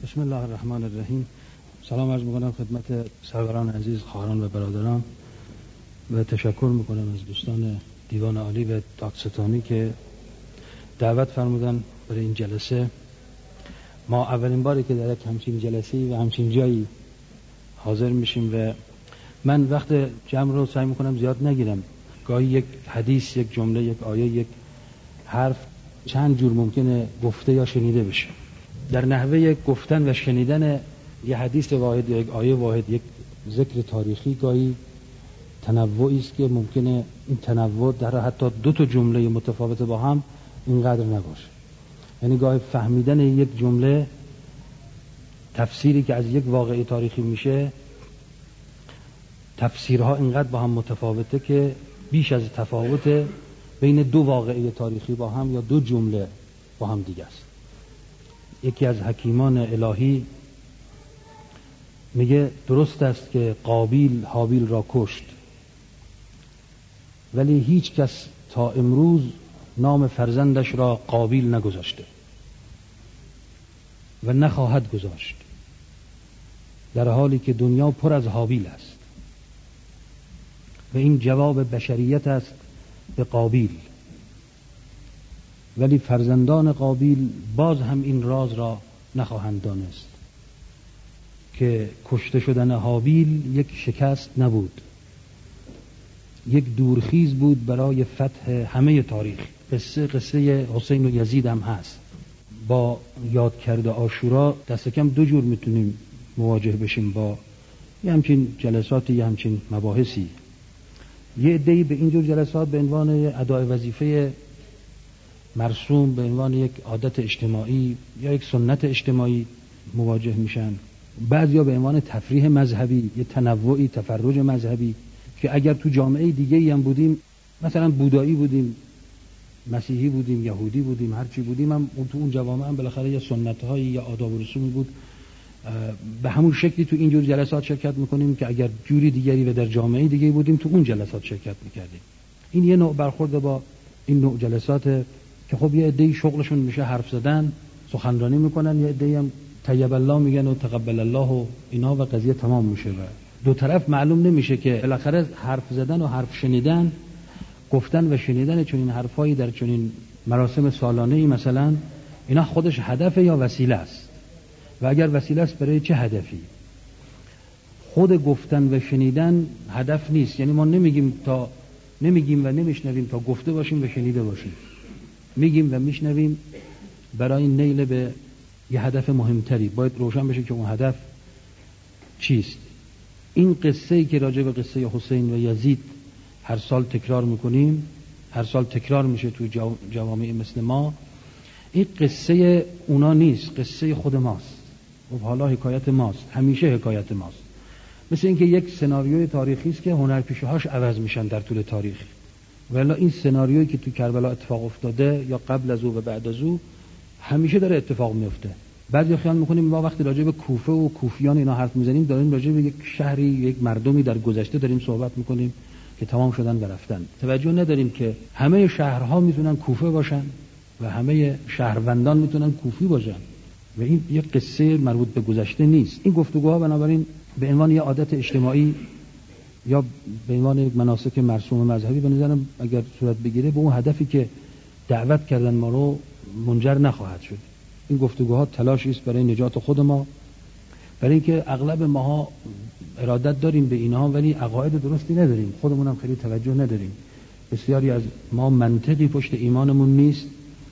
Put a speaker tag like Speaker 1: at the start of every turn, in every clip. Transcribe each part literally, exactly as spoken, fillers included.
Speaker 1: بسم الله الرحمن الرحیم. سلام عرض میکنم خدمت سروران عزیز، خواهران و برادران و تشکر میکنم از دوستان دیوان عالی و دادستانی که دعوت فرمودن برای این جلسه. ما اولین باری که در یک همچین جلسه‌ای و همچین جایی حاضر میشیم و من وقت جمع رو سعی میکنم زیاد نگیرم. گاهی یک حدیث، یک جمله، یک آیه، یک حرف چند جور ممکنه گفته یا شنیده بشه. در نحوه گفتن و شنیدن یک حدیث واحد، یک آیه واحد، یک ذکر تاریخی گاهی تنوعی است که ممکنه این تنوع در حتی دو تا جمله متفاوت با هم اینقدر نباشه. یعنی گاهی فهمیدن یک جمله، تفسیری که از یک واقعه تاریخی میشه، تفسیرها اینقدر با هم متفاوته که بیش از تفاوت بین دو واقعه تاریخی با هم یا دو جمله با هم دیگه است. یکی از حکیمان الهی میگه درست است که قابیل هابیل را کشت، ولی هیچ کس تا امروز نام فرزندش را قابیل نگذاشته و نخواهد گذاشت، در حالی که دنیا پر از هابیل است. و این جواب بشریت است به قابیل، ولی فرزندان قابیل باز هم این راز را نخواهند دانست که کشته شدن هابیل یک شکست نبود، یک دورخیز بود برای فتح همه تاریخ. قصه قصه حسین و یزید هم هست. با یاد کرده عاشورا دست کم دو جور میتونیم مواجه بشیم با یه همچین جلساتی، یه همچین مباحثی. یه عده‌ای به اینجور جلسات به عنوان ادای وظیفه مرسوم، به عنوان یک عادت اجتماعی یا یک سنت اجتماعی مواجه میشن. بعضیا به عنوان تفریح مذهبی، یه تنوعی، تفرج مذهبی که اگر تو جامعه دیگه‌ای هم بودیم، مثلا بودایی بودیم، مسیحی بودیم، یهودی بودیم، هر چی بودیم، هم تو اون جوامع هم بالاخره یه سنت‌هایی یا آداب و رسومی بود. به همون شکلی تو اینجور جلسات شرکت میکنیم که اگر جوری دیگری و در جامعه دیگه‌ای بودیم تو اون جلسات شرکت میکردیم. این یه نوع برخورد با این نوع جلسات که خب یه عده‌ای شغلشون میشه حرف زدن، سخنرانی میکنن، یه عده‌ای هم طیب الله میگن و تقبل الله و اینا و قضیه تمام میشه و دو طرف معلوم نمیشه که بالاخره حرف زدن و حرف شنیدن، گفتن و شنیدن چنین حرفایی در چنین مراسم سالانه‌ای مثلا، اینا خودش هدف یا وسیله است، و اگر وسیله است برای چه هدفی؟ خود گفتن و شنیدن هدف نیست. یعنی ما نمیگیم تا نمیگیم و نمیشنویم تا گفته باشیم و شنیده باشیم. میگیم و میشنویم برای نیل به یه هدف مهمتری. باید روشن بشه که اون هدف چیست. این قصه‌ای که راجع به قصه حسین و یزید هر سال تکرار میکنیم، هر سال تکرار میشه توی جوامع مثل ما، این قصه اونا نیست، قصه خود ماست. خب حالا حکایت ماست، همیشه حکایت ماست. مثل اینکه یک سناریوی تاریخی است که هنرپیشه‌هاش عوض میشن در طول تاریخ. ولی این سناریویی که تو کربلا اتفاق افتاده یا قبل از او و بعد از او همیشه داره اتفاق میفته. بعضی خیال میکنیم ما وقتی راجع به کوفه و کوفیان اینا حرف میزنیم داریم راجع به یک شهری، یک مردمی در گذشته داریم صحبت میکنیم که تمام شدن و رفتن. توجه نداریم که همه شهرها میتونن کوفه باشن و همه شهروندان میتونن کوفی باشن و این یک قصه مربوط به گذشته نیست. این گفتگوها بنابراین به عنوان یک عادت اجتماعی یا به عنوان یک مناسک مرسوم مذهبی به نظرم اگر صورت بگیره به اون هدفی که دعوت کردن ما رو منجر نخواهد شد. این گفتگوها تلاشی است برای نجات خود ما، برای اینکه اغلب ماها ارادت داریم به اینها ولی عقاید درستی نداریم، خودمون هم خیلی توجه نداریم. بسیاری از ما منطقی پشت ایمانمون نیست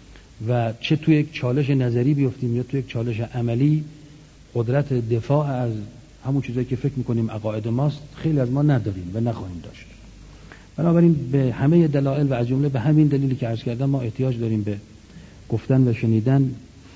Speaker 1: و چه توی یک چالش نظری بیفتیم یا توی یک چالش عملی قدرت دفاع از همون چیزایی که فکر میکنیم عقاید ماست خیلی از ما نداریم و نخواهیم داشت. بنابراین به همه دلایل و از جمله به همین دلیلی که عرض کردم ما احتیاج داریم به گفتن و شنیدن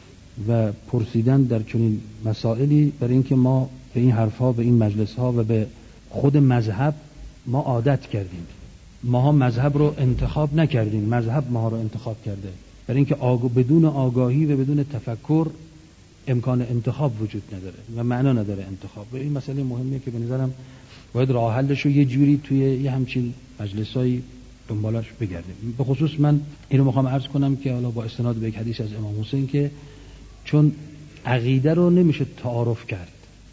Speaker 1: و پرسیدن در چنین مسائلی، برای اینکه ما به این حرفها، به این مجلسها و به خود مذهب ما عادت کردیم. ماها مذهب رو انتخاب نکردیم، مذهب ما رو انتخاب کرده. برای اینکه آگاه بدون آگاهی و بدون تفکر امکان انتخاب وجود نداره و معنا نداره انتخاب. و این مسئله مهمیه که به نظرم باید راه حلش رو یه جوری توی یه همچین مجلسایی دنبالش بگردیم. به خصوص من اینو میخوام عرض کنم که حالا با استناد به یک حدیث از امام حسین که چون عقیده رو نمیشه تعارف کرد.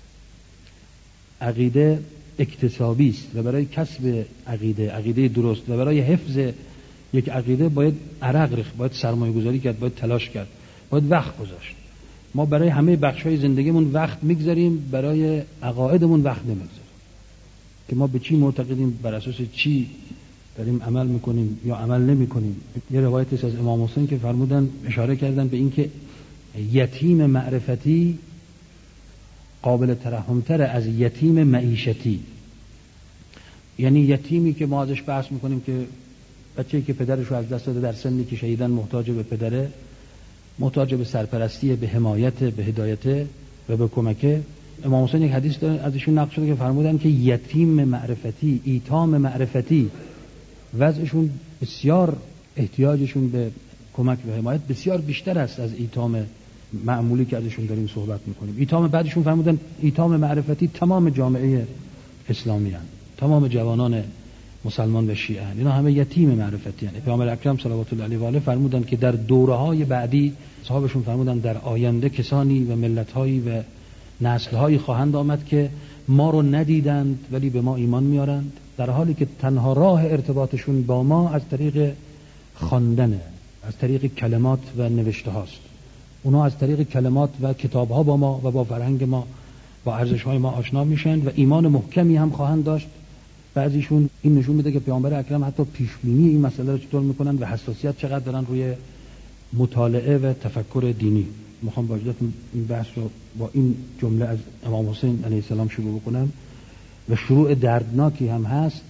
Speaker 1: عقیده اکتسابی است و برای کسب عقیده عقیده درست و برای حفظ یک عقیده باید عرق ریخت، باید سرمایه گذاری کرد، باید تلاش کرد، باید وقت گذاشت. ما برای همه بخش‌های زندگیمون وقت میگذاریم، برای عقایدمون وقت نمیگذاریم که ما به چی معتقدیم، بر اساس چی داریم عمل میکنیم یا عمل نمیکنیم. یه روایتی از امام حسین که فرمودن، اشاره کردن به این که یتیم معرفتی قابل ترحم‌تر از یتیم معیشتی. یعنی یتیمی که ما ازش بحث میکنیم که بچه‌ای که پدرش رو از دست داده، در سنی که شهیدن، محتاج به پدره، محتاج به سرپرستی، به حمایت، به هدایت و به کمک. امام حسین یک حدیث داره ازشون نقل شده که فرمودن که یتیم معرفتی، ایتام معرفتی، وضعشون بسیار، احتیاجشون به کمک و حمایت بسیار بیشتر است از ایتام معمولی که ازشون داریم صحبت میکنیم. ایتام بعدشون فرمودن ایتام معرفتی تمام جامعه اسلامی هستند، تمام جوانان مسلمان و شیعه هستند، اینا همه یتیم معرفتی هستند. پیامبر اکرم صلوات الله علیه و آله فرمودن که در دوره‌های بعدی، صحابشون فرمودن در آینده کسانی و ملت‌هایی و نسل‌هایی خواهند آمد که ما رو ندیدند ولی به ما ایمان میارند، در حالی که تنها راه ارتباطشون با ما از طریق خواندن، از طریق کلمات و نوشته هاست. اونا از طریق کلمات و کتاب ها با ما و با فرهنگ ما، با ارزش های ما آشنا میشن و ایمان محکمی هم خواهند داشت. بعضیشون این نشون میده که پیامبر اکرم حتی پیش بینی این مسئله رو چطور میکنن و حساسیت چقدر دارن روی مطالعه و تفکر دینی. میخوام با اجازهتون این بحث رو با این جمله از امام حسین علیه السلام شروع بکنم و شروع دردناکی هم هست.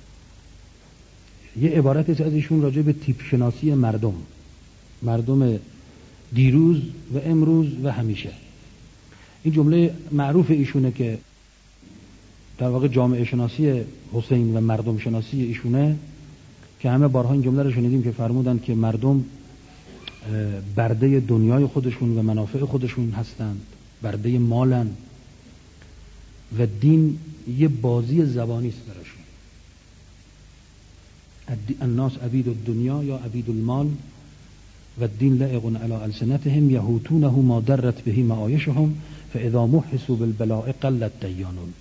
Speaker 1: یه عبارتی از ایشون راجع به تیپ شناسی مردم، مردم دیروز و امروز و همیشه. این جمله معروف ایشونه که در واقع جامعه شناسی حسین و مردم شناسی ایشونه، که همه بارها این جمله رو شنیدیم که فرمودن که مردم برده دنیای خودشون و منافع خودشون هستند، برده مالن و دین یه بازی زبانی است براشون. الناس عبید الدنیا یا عبید المال و الدین لائق علی السنتهم یهوتونه ما درت به معایشهم فاذا محسوا بالبلاء قلت دیانون.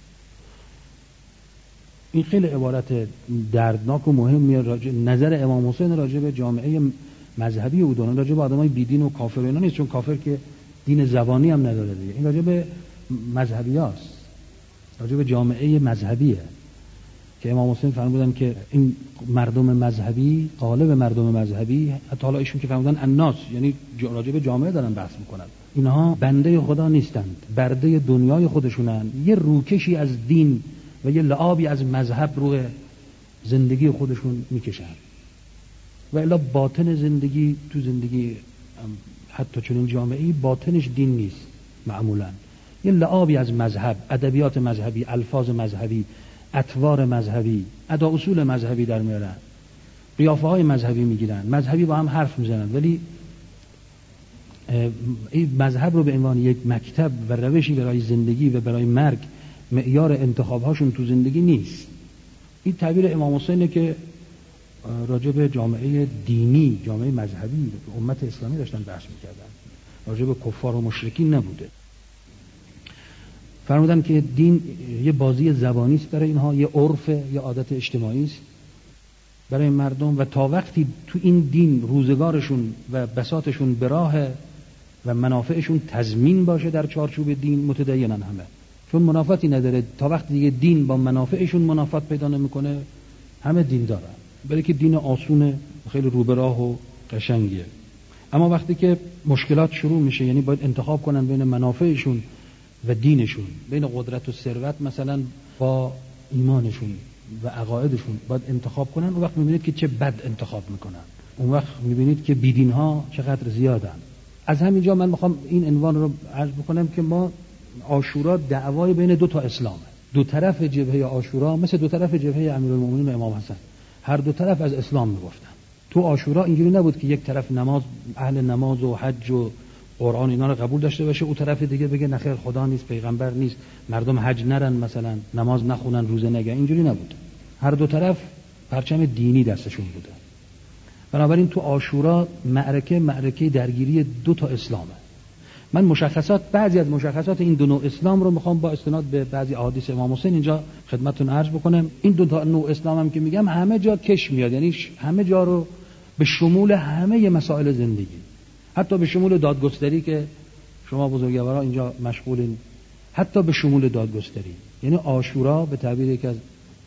Speaker 1: این خیلی عبارت دردناک و مهمیه. راجع نظر امام حسین راجع به جامعه مذهبی او دونه، راجع به آدمای بیدین و کافر اینا نیست، چون کافر که دین زبانی هم نداره دیگه. این راجع به مذهبیاست، راجع به جامعه مذهبیه که امام حسین فرمودن که این مردم مذهبی، قالب مردم مذهبی، حتی حالا ایشون که فرمودن الناس، یعنی راجع به جامعه دارن بحث میکنن، اینها بنده خدا نیستند، برده دنیای خودشونن. یه روکشی از دین و یه لعابی از مذهب روی زندگی خودشون میکشن و الا باطن زندگی، تو زندگی حتی چون این جامعه‌ای باطنش دین نیست معمولا. یه لعابی از مذهب، ادبیات مذهبی، الفاظ مذهبی، اطوار مذهبی، ادا اصول مذهبی در میارن، قیافه های مذهبی میگیرن، مذهبی با هم حرف میزنن، ولی این مذهب رو به عنوان یک مکتب و روشی برای زندگی و برای مرگ معیار انتخاب هاشون تو زندگی نیست. این تعبیر امام حسینه که راجع به جامعه دینی، جامعه مذهبی، امت اسلامی داشتن بحث میکردن، راجع به کفار و مشرکین نبوده. فرمودن که دین یه بازی زبانی است برای اینها، یه عرف، یه عادت اجتماعی است برای مردم و تا وقتی تو این دین روزگارشون و بساطشون به راه و منافعشون تضمین باشه در چارچوب دین، متدینن همه، چون منافاتی نداره. تا وقتی دیگه دین با منافعشون منافات پیدا نمیکنه، همه دین دارن، برای که دین آسونه، خیلی رو به راه و قشنگیه. اما وقتی که مشکلات شروع میشه، یعنی باید انتخاب کنن بین منافعشون و دینشون، بین قدرت و ثروت مثلا با ایمانشون و عقایدشون باید انتخاب کنن، اون وقت میبینید که چه بد انتخاب میکنن، اون وقت میبینید که بیدین ها چقدر زیادن. از همینجا من میخوام این عنوان رو عرض بکنم که ما عاشورا دعوای بین دو تا اسلامه. دو طرف جبهه عاشورا مثل دو طرف جبهه امیرالمومنین و امام حسن، هر دو طرف از اسلام میگفتن. تو عاشورا اینجوری نبود که یک طرف نماز، اهل نماز و حج و قرآن اینا رو قبول داشته باشه، اون طرف دیگه بگه نخیر خدا نیست، پیغمبر نیست، مردم حج نرن، مثلا نماز نخونن، روزه نگن. اینجوری نبود. هر دو طرف پرچم دینی دستشون بوده. بنابراین تو عاشورا معرکه معرکه درگیری دو تا اسلامه من مشخصات بعضی از مشخصات این دو نوع اسلام رو میخوام با استناد به بعضی احادیث امام حسین اینجا خدمتتون عرض بکنم. این دو تا نوع اسلام هم که میگم همه جا کش میاد، یعنی همه جا رو به شمول همه مسائل زندگی، حتی به شمول دادگستری که شما بزرگوارا اینجا مشغولین، حتی به شمول دادگستری. یعنی عاشورا به تعبیر یکی از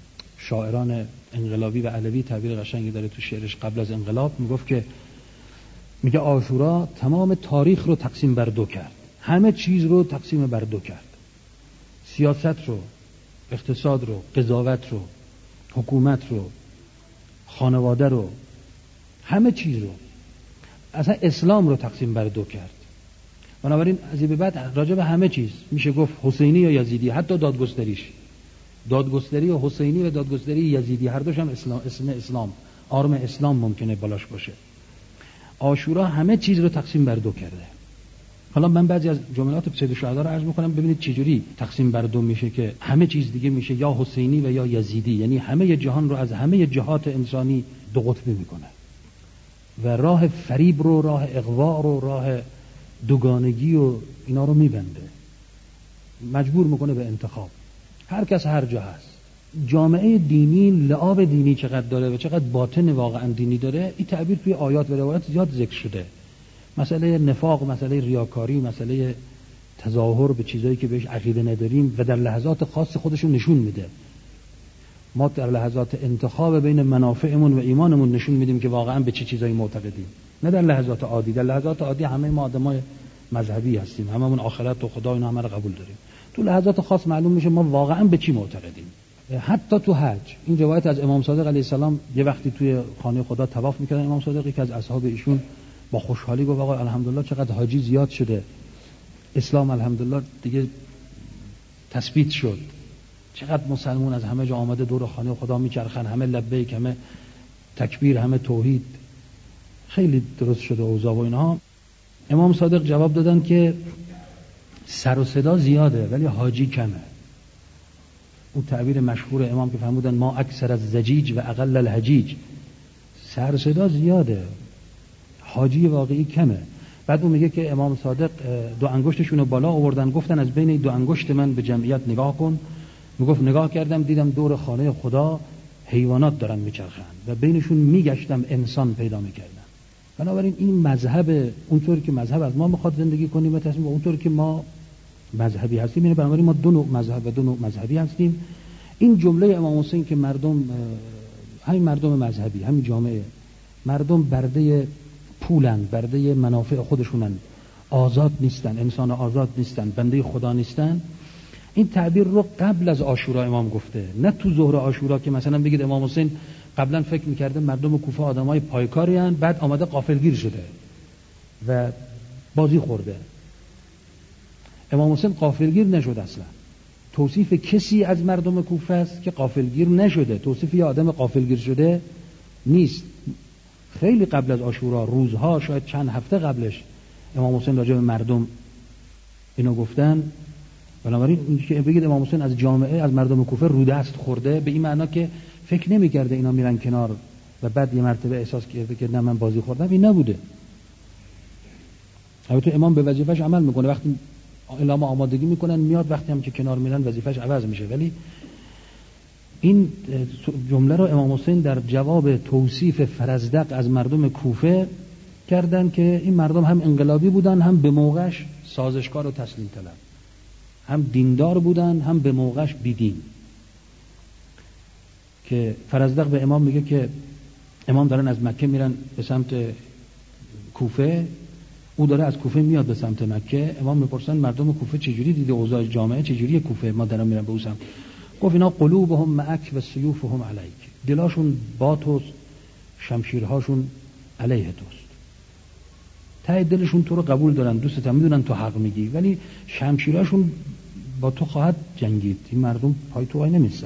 Speaker 1: شاعران انقلابی و علوی تعبیر قشنگی داره تو شعرش قبل از انقلاب، میگفت که میگه عاشورا تمام تاریخ رو تقسیم بر دو کرد، همه چیز رو تقسیم بر دو کرد، سیاست رو، اقتصاد رو، قضاوت رو، حکومت رو، خانواده رو، همه چیز رو، اصلا اسلام رو تقسیم بر دو کرد. بنابراین از این به بعد راجع به همه چیز میشه گفت حسینی یا یزیدی، حتی دادگستریش، دادگستری و حسینی و دادگستری یزیدی هر دوش هم اسلام، اسم اسلام، آرم اسلام ممکنه بالاش باشه. عاشورا همه چیز رو تقسیم بر دو کرده. حالا من بعضی از جملات سید الشهدا رو عرض می‌کنم ببینید چجوری تقسیم بر دو میشه که همه چیز دیگه میشه یا حسینی و یا یزیدی، یعنی همه جهان رو از همه جهات انسانی دو قطبی میکنه و راه فریب رو، راه اغوا رو، راه دوگانگی و اینا رو میبنده، مجبور میکنه به انتخاب. هر کس هر جا هست. جامعه دینی لعاب دینی چقدر داره و چقدر باطن واقعا دینی داره، این تعبیر توی آیات و روایات زیاد ذکر شده. مسئله نفاق، مسئله ریاکاری، مسئله تظاهر به چیزایی که بهش عقیده نداریم و در لحظات خاص خودشون نشون میده. ما در لحظات انتخاب بین منافعمون و ایمانمون نشون میدیم که واقعا به چه چی چیزایی معتقدیم، نه در لحظات عادی. در لحظات عادی همه ما آدمای مذهبی هستیم، هممون آخرت و خدا اینا همه رو قبول داریم. تو لحظات خاص معلوم میشه ما واقعا به چی معتقدیم. حتی تو حج، این روایت از امام صادق علیه السلام، یه وقتی توی خانه خدا طواف میکردن امام صادقی که از اصحاب ایشون با خوشحالی گفت آقا الحمدلله چقدر حاجی زیاد شده، اسلام الحمدلله دیگه تثبیت شد، چقدر مسلمون از همه جا آمده دور خانه خدا میچرخن، همه لبیک، همه تکبیر، همه توحید، خیلی درست شده اوضاع و اینها. امام صادق جواب دادن که سر و صدا زیاده ولی حاجی کمه. اون تعبیر مشهور امام که فرمودن ما اکثر از زجیج و اقل الحجیج، سر و صدا زیاده حاجی واقعی کمه. بعد اون میگه که امام صادق دو انگشتشون رو بالا آوردن، گفتن از بین دو انگشت من به جمعیت نگاه کن. میگفت نگاه کردم دیدم دور خانه خدا حیوانات دارن میچرخن و بینشون میگشتم انسان پیدا میکردم. بنابراین این مذهب اونطوری که مذهب از ما میخواد زندگی کنیم و تصمیم اونطوری که ما مذهبی هستیم، یعنی بنابراین ما دو نوع مذهب و دو نوع مذهبی هستیم. این جمله امام حسین که مردم، همین مردم مذهبی، همین جامعه، مردم برده پولن، برده منافع خودشونن، آزاد نیستن، انسان آزاد نیستن، بنده خدا نیستن، این تعبیر رو قبل از عاشورا امام گفته، نه تو ظهر عاشورا که مثلا بگید امام حسین قبلا فکر میکرده مردم کوفه آدمای پایکاری هستند، بعد آمده غافلگیر شده و بازی خورده. امام حسین غافلگیر نشد اصلا. توصیف کسی از مردم کوفه است که غافلگیر نشده، توصیف یه آدم غافلگیر شده نیست. خیلی قبل از عاشورا، روزها، شاید چند هفته قبلش، امام حسین راجع به مردم اینو گفتن. بنابراین اینکه که بگید امام حسین از جامعه، از مردم کوفه رو دست خورده، به این معنا که فکر نمی‌کرده اینا میرن کنار و بعد یه مرتبه احساس کرده که نه من بازی خوردم، این نبوده. البته امام به وظیفه‌اش عمل میکنه، وقتی اعلام آمادگی میکنن میاد، وقتی هم که کنار میرن وظیفه‌اش عوض میشه. ولی این جمله رو امام حسین در جواب توصیف فرزدق از مردم کوفه کردن که این مردم هم انقلابی بودن، هم به موقعش سازشکار و تسلیم طلب، هم دیندار بودن، هم به موقعش بیدین. که فرزدق به امام میگه که امام دارن از مکه میرن به سمت کوفه، او داره از کوفه میاد به سمت مکه. امام میپرسن مردم کوفه چجوری دیده اوضاع جامعه، چجوری کوفه ما دارن میرن به اون سمت؟ گفت اینا قلوبهم معک و سیوفهم علیک، دلاشون با تو، شمشیرهاشون علیه توست. ته دلشون تو رو قبول دارن، دوستت هم میدونن تو حق میگی، ولی شمشیرهاشون با تو خواهد جنگید. این مردم پای تو وای نمیستن.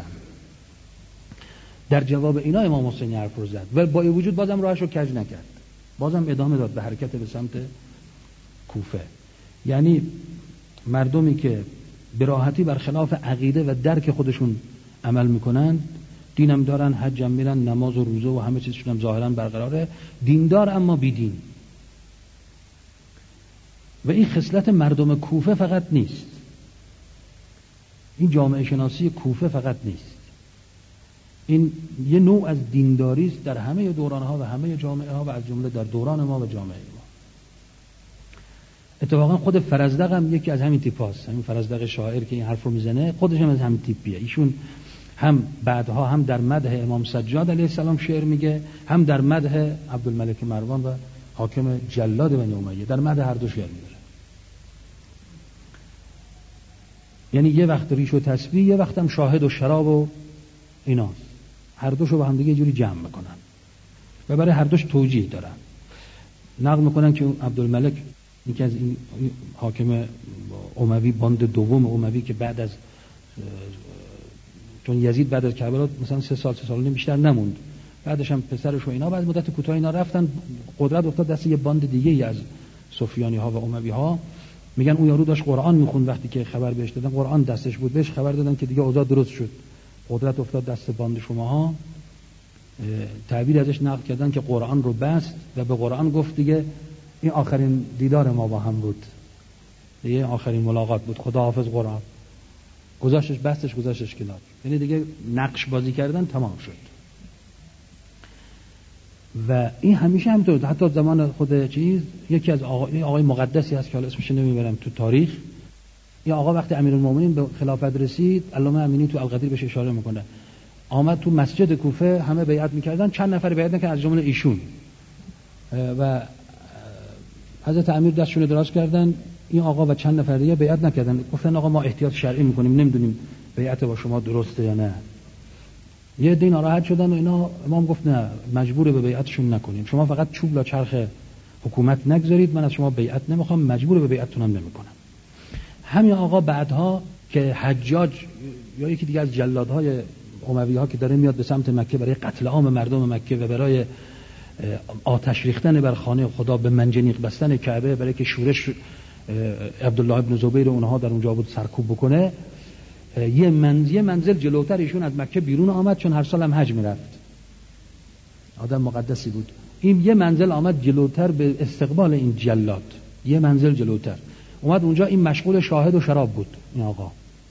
Speaker 1: در جواب اینا امام حسین حرف رو زد و با این وجود بازم راهش رو کج نکرد، بازم ادامه داد به حرکت به سمت کوفه. یعنی مردمی که به راحتی برخلاف عقیده و درک خودشون عمل میکنن، دینم دارن، حجم میرن، نماز و روزه و همه چیزشون هم ظاهرا برقراره، دیندار اما بی دین. و این خصلت مردم کوفه فقط نیست، این جامعه شناسی کوفه فقط نیست، این یه نوع از دینداری است در همه دوران‌ها و همه جامعه‌ها و از جمله در دوران ما و جامعه ما. اتفاقا خود فرزدق هم یکی از همین تیپاست، همین فرزدق شاعر که این حرف رو میزنه خودش هم از همین تیپیه. ایشون هم بعدها هم در مدح امام سجاد علیه السلام شعر میگه، هم در مدح عبدالملک مروان و حاکم جلاد بنی امیه در مدح هر دو شعر میگه. یعنی یه وقت ریش و تسبیح، یه وقت هم شاهد و شراب و ایناست، هر دوشو با هم دیگه یه جوری جمع میکنن و برای هر دوش توجیه دارن. نقل میکنن که عبدالملک یکی از این حاکم اموی، باند دوم اموی که بعد از چون یزید بعد از کربلا مثلا سه سال سه سال نیم بیشتر نموند، بعدش هم پسرش و اینا بعد مدت کوتاه اینا رفتن، قدرت افتاد دست یه باند دیگه ای از سفیانی ها و اموی ها. میگن اون یارو داشت قرآن میخوند، وقتی که خبر بهش دادن قرآن دستش بود، بهش خبر دادن که دیگه اوضاع درست شد، قدرت افتاد دست باند شماها. تعبیر ازش نقل کردن که قرآن رو بست و به قرآن گفت دیگه این آخرین دیدار ما با هم بود، دیگه آخرین ملاقات بود، خدا حافظ قرآن. گذاشتش بستش گذاشتش کنار، یعنی دیگه نقش بازی کردن تمام شد. و این همیشه همینطور، حتی زمان خود چیز یکی از آقای, آقای مقدسی هست که حالا اسمش نمیبرم تو تاریخ، این آقا وقتی امیرالمومنین به خلافت رسید، علامه امینی تو القدیر بهش اشاره میکنه، آمد تو مسجد کوفه، همه بیعت میکردن، چند نفر بیعت نکردن از جمله ایشون، و حضرت امیر دستشون دراز کردن، این آقا و چند نفر دیگه بیعت نکردن، گفتن آقا ما احتیاط شرعی میکنیم، نمیدونیم بیعت با شما درسته یا نه. یه دین ناراحت شدن و اینا، امام گفت نه مجبور به بیعتشون نکنیم، شما فقط چوب لا چرخ حکومت نگذارید، من از شما بیعت نمیخوام، مجبور به بیعتتونم نمیکنم. همین آقا بعدها که حجاج یا یکی دیگه از جلادهای اموی ها که داره میاد به سمت مکه برای قتل عام مردم مکه و برای آتش ریختن بر خانه خدا، به منجنیق بستن کعبه، برای که شورش عبدالله ابن زبیر و اونها در اونجا بود سرکوب بکنه، یه منزل یه منزل جلوتر ایشون از مکه بیرون آمد، چون هر سال هم حج میرفت، آدم مقدسی بود. این یه منزل آمد جلوتر به استقبال این جلاد، یه منزل جلوتر اومد اونجا، این مشغول شاهد و شراب بود، این آقا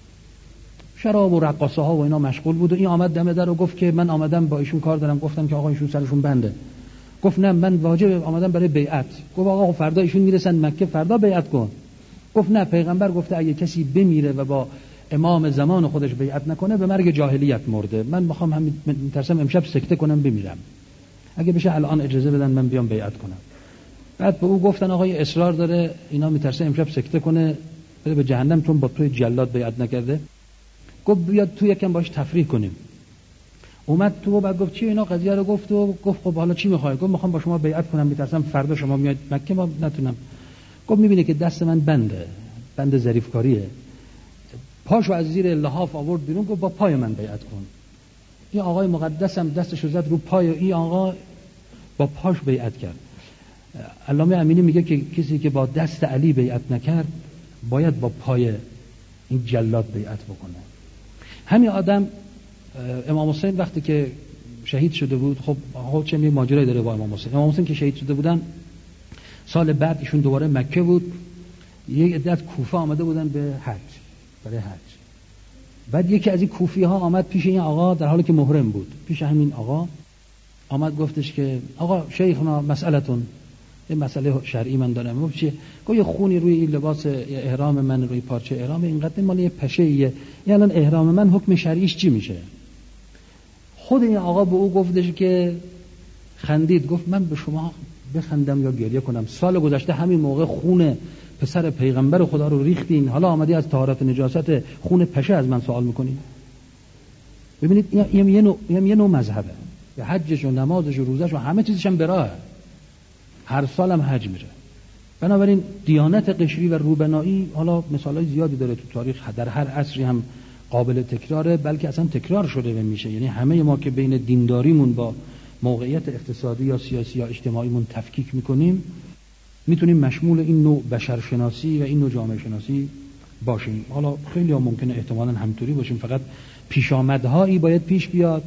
Speaker 1: شراب و رقاصه ها و اینا مشغول بود، و این آمد دم در و گفت که من آمدم با ایشون کار دارم. گفتم که آقا ایشون سرشون بنده. گفت نه من واجب آمدم برای بیعت. گفت آقا فردا ایشون میرسن مکه، فردا بیعت کن. گفت نه پیغمبر گفته اگه کسی بمیره و با امام زمان خودش بیعت نکنه به مرگ جاهلیت مرده، من میخوام همین میترسم امشب سکته کنم بمیرم، اگه بشه الان اجازه بدن من بیام بیعت کنم. بعد به او گفتن آقای اصرار داره، اینا میترسه امشب سکته کنه بره به جهنم چون با توی جلاد بیعت نکرده. گفت بیاد تو یکم باش تفریح کنیم. اومد تو و بعد گفت چی اینا قضیه رو گفت و گفت خب حالا چی میخوای؟ گفت میخوام با شما بیعت کنم، میترسم فردا شما میاد مکه ما نتونم. گفت میبینی که دست من بنده، بند ظریف کاریه. پاشو از زیر لحاف آورد بیرون، گفت با پای من بیعت کن. این آقای مقدسم دستشو زد رو پای این آقا، با پاش بیعت کرد. علامه امینی میگه که کسی که با دست علی بیعت نکرد باید با پای این جلاد بیعت بکنه. همین آدم امام حسین وقتی که شهید شده بود، خب خب چه ماجرایی داره با امام حسین. امام حسین که شهید شده بودن سال بعد ایشون دوباره مکه بود، یک عده از کوفه آمده بودن به حج، برای حج. بعد یکی از این کوفی ها آمد پیش این آقا در حالی که محرم بود، پیش همین آقا آمد گفتش که آقا شیخنا مسئلتون، این مسئله شرعی من دارم. گفت چیه؟ گفت یه خونی روی این لباس احرام من، روی پارچه احرام اینقدر مال یه پشه‌ایه، یعنی الان احرام من حکم شرعیش چی میشه؟ خود این آقا به او گفتش که خندید، گفت من به شما بخندم یا گریه کنم؟ سال گذشته همین موقع خون پسر پیغمبر خدا رو ریختین، حالا آمدی از طهارت نجاست خون پشه از من سوال میکنین؟ ببینید این یه نوع یه نوع مذهبه، حجش و نمازش و روزش و همه چیزش هم براه، هر سال هم حج میره. بنابراین دیانت قشری و روبنایی حالا مثالای زیادی داره تو تاریخ، در هر عصری هم قابل تکراره، بلکه اصلا تکرار شده و میشه. یعنی همه ما که بین دینداریمون با موقعیت اقتصادی یا سیاسی یا اجتماعیمون تفکیک میکنیم، میتونیم مشمول این نوع بشرشناسی و این نوع جامعه شناسی باشیم. حالا خیلی ها ممکنه احتمالاً همینطوری باشیم، فقط پیشامدهایی باید پیش بیاد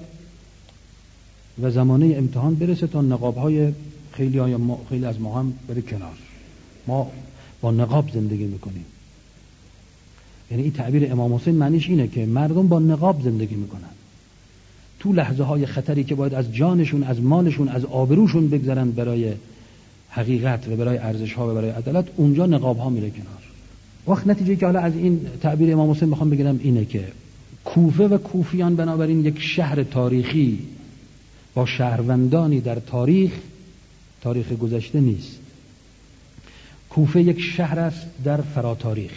Speaker 1: و زمانه امتحان برسه تا نقابهای خیلی های ما، خیلی از ما هم بره کنار. ما با نقاب زندگی میکنیم. یعنی این تعبیر امام حسین معنیش اینه که مردم با نقاب زندگی میکنن. تو لحظه های خطری که باید از جانشون، از مالشون، از آبروشون بگذارن برای حقیقت و برای ارزش ها و برای عدالت، اونجا نقاب ها میره کنار. وقت نتیجه که حالا از این تعبیر امام حسین میخوام بگم اینه که کوفه و کوفیان بنابراین یک شهر تاریخی با شهروندانی در تاریخ تاریخ گذشته نیست. کوفه یک شهر است در فراتاریخ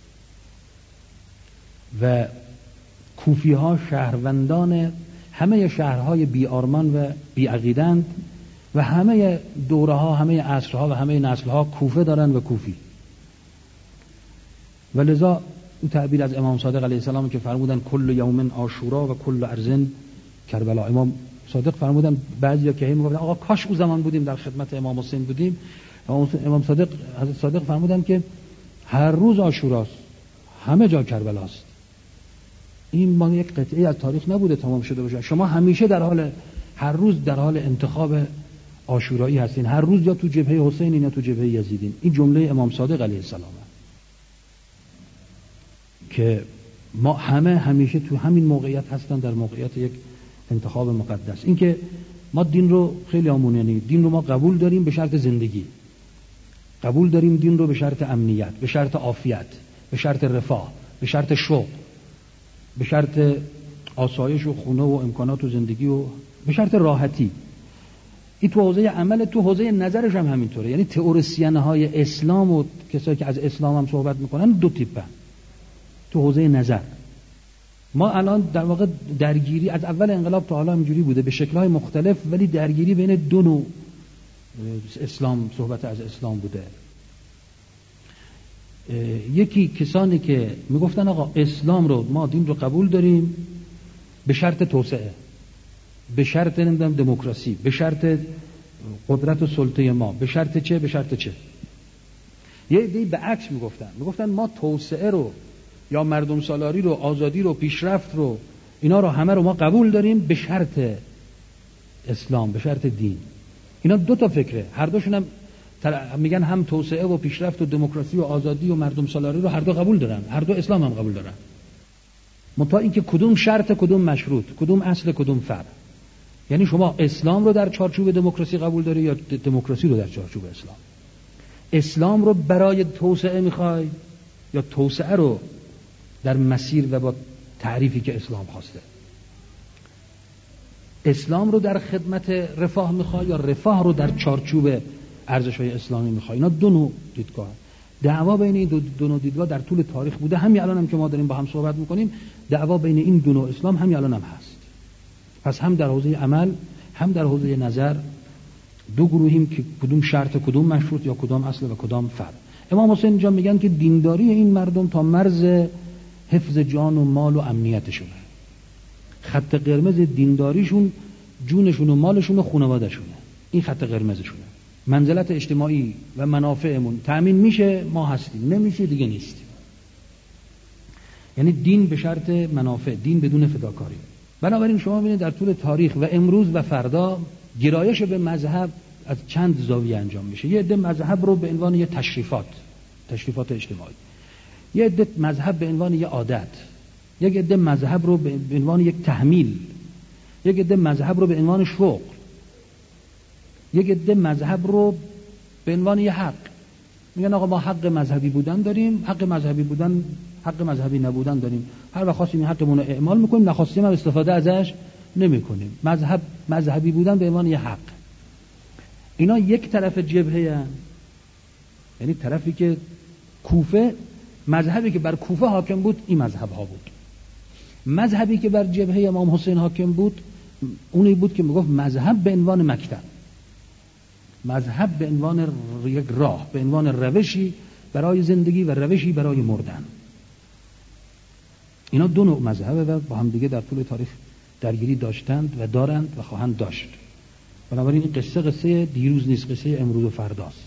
Speaker 1: و کوفی ها شهروندان همه شهرهای بی آرمان و بی عقیدند و همه دوره ها، همه عصرها و همه نسل ها کوفه دارن و کوفی. و لذا این تعبیر از امام صادق علیه السلام که فرمودن کل یوم عاشورا و کل ارزن کربلا. امام صادق فرمودن بعضیا که میگفتن آقا کاش او زمان بودیم در خدمت امام حسین بودیم، امام صادق حضرت صادق فرمودن که هر روز عاشوراست، همه جا کربلاست. این ما یک قطعه از تاریخ نبوده تمام شده باشه. شما همیشه در حال، هر روز در حال انتخاب عاشورایی هستین، هر روز یا تو جبهه حسین یا تو جبهه یزیدین. این جمله امام صادق علیه السلام که ما همه همیشه تو همین موقعیت هستن، در موقعیت یک انتخاب مقدس. این که ما دین رو خیلی آمونی، دین رو ما قبول داریم به شرط زندگی، قبول داریم دین رو به شرط امنیت، به شرط عافیت، به شرط رفاه، به شرط شغل، به شرط آسایش و خونه و امکانات و زندگی و به شرط راحتی. این تو حوزه عمل، تو حوزه نظرش هم همینطوره. یعنی تئوریسین های اسلام و کسایی که از اسلام هم صحبت میکنن دو تیپن تو حوزه نظر. ما الان در واقع درگیری از اول انقلاب تا حالا اینجوری بوده به شکل‌های مختلف، ولی درگیری بین دو نوع اسلام، صحبت از اسلام بوده. یکی کسانی که میگفتن آقا اسلام رو ما دین رو قبول داریم به شرط توسعه، به شرط نمیدونم دموکراسی، به شرط قدرت و سلطه ما، به شرط چه به شرط چه. یه عده‌ای به عکس میگفتن میگفتن ما توسعه رو یا مردم سالاری رو، آزادی رو، پیشرفت رو، اینا رو همه رو ما قبول داریم به شرط اسلام، به شرط دین. اینا دو تا فکره، هر دوشون هم میگن هم توسعه و پیشرفت و دموکراسی و آزادی و مردم سالاری رو هر دو قبول دارن، هر دو اسلام هم قبول دارن. منتها اینکه کدوم شرط، کدوم مشروط، کدوم اصل، کدوم فرع. یعنی شما اسلام رو در چارچوب دموکراسی قبول داری یا دموکراسی رو در چارچوب اسلام؟ اسلام رو برای توسعه میخوای یا توسعه رو در مسیر و با تعریفی که اسلام خواسته؟ اسلام رو در خدمت رفاه میخوای یا رفاه رو در چارچوب ارزش‌های اسلامی میخوای؟ اینا دو نوع دیدگاه. دعوا بین این دو, دو نوع دیدگاه در طول تاریخ بوده. همین الان هم که ما داریم با هم صحبت میکنیم دعوا بین این دو نوع اسلام همین الان هم هست. پس هم در حوزه عمل هم در حوزه نظر دو گروهیم که کدوم شرط، کدوم مشروط یا کدام اصل و کدام فرع. امام حسین اینجا میگن که دینداری این مردم تا مرز حفظ جان و مال و امنیتشونه. خط قرمز دینداریشون جونشون و مالشون و خانواده‌شونه. این خط قرمزشونه. منزلت اجتماعی و منافعمون تأمین میشه ما هستیم، نمیشه دیگه نیستیم. یعنی دین به شرط منافع، دین بدون فداکاری. بنابراین شما ببینید در طول تاریخ و امروز و فردا گرایش به مذهب از چند زاویه انجام میشه. یه عده مذهب رو به عنوان یه تشریفات، تشریفات اجتماعی، یه عده مذهب به عنوان یه عادت، یک عده مذهب رو به عنوان یک تحمیل، یک عده مذهب رو به عنوان شوق، یک عده مذهب رو به عنوان یه حق. میگن آقا ما حق مذهبی بودن داریم، حق مذهبی بودن، حق مذهبی نبودن داریم. هر وقت خواستیم حقمون رو اعمال میکنیم، نخواستیم هم استفاده ازش نمیکنیم. مذهب مذهبی بودن به عنوان یه حق. اینا یک طرف جبهه هن. یعنی طرفی که کوفه، مذهبی که بر کوفه حاکم بود این مذهب ها بود. مذهبی که بر جبهه امام حسین حاکم بود اونی بود که میگفت مذهب به عنوان مکتب، مذهب به عنوان یک راه، به عنوان روشی برای زندگی و روشی برای مردن. اینا دو نوع مذهبه و با هم دیگه در طول تاریخ درگیری داشتند و دارند و خواهند داشت. بنابراین این قصه قصه دیروز نیست، قصه امروز و فرداست.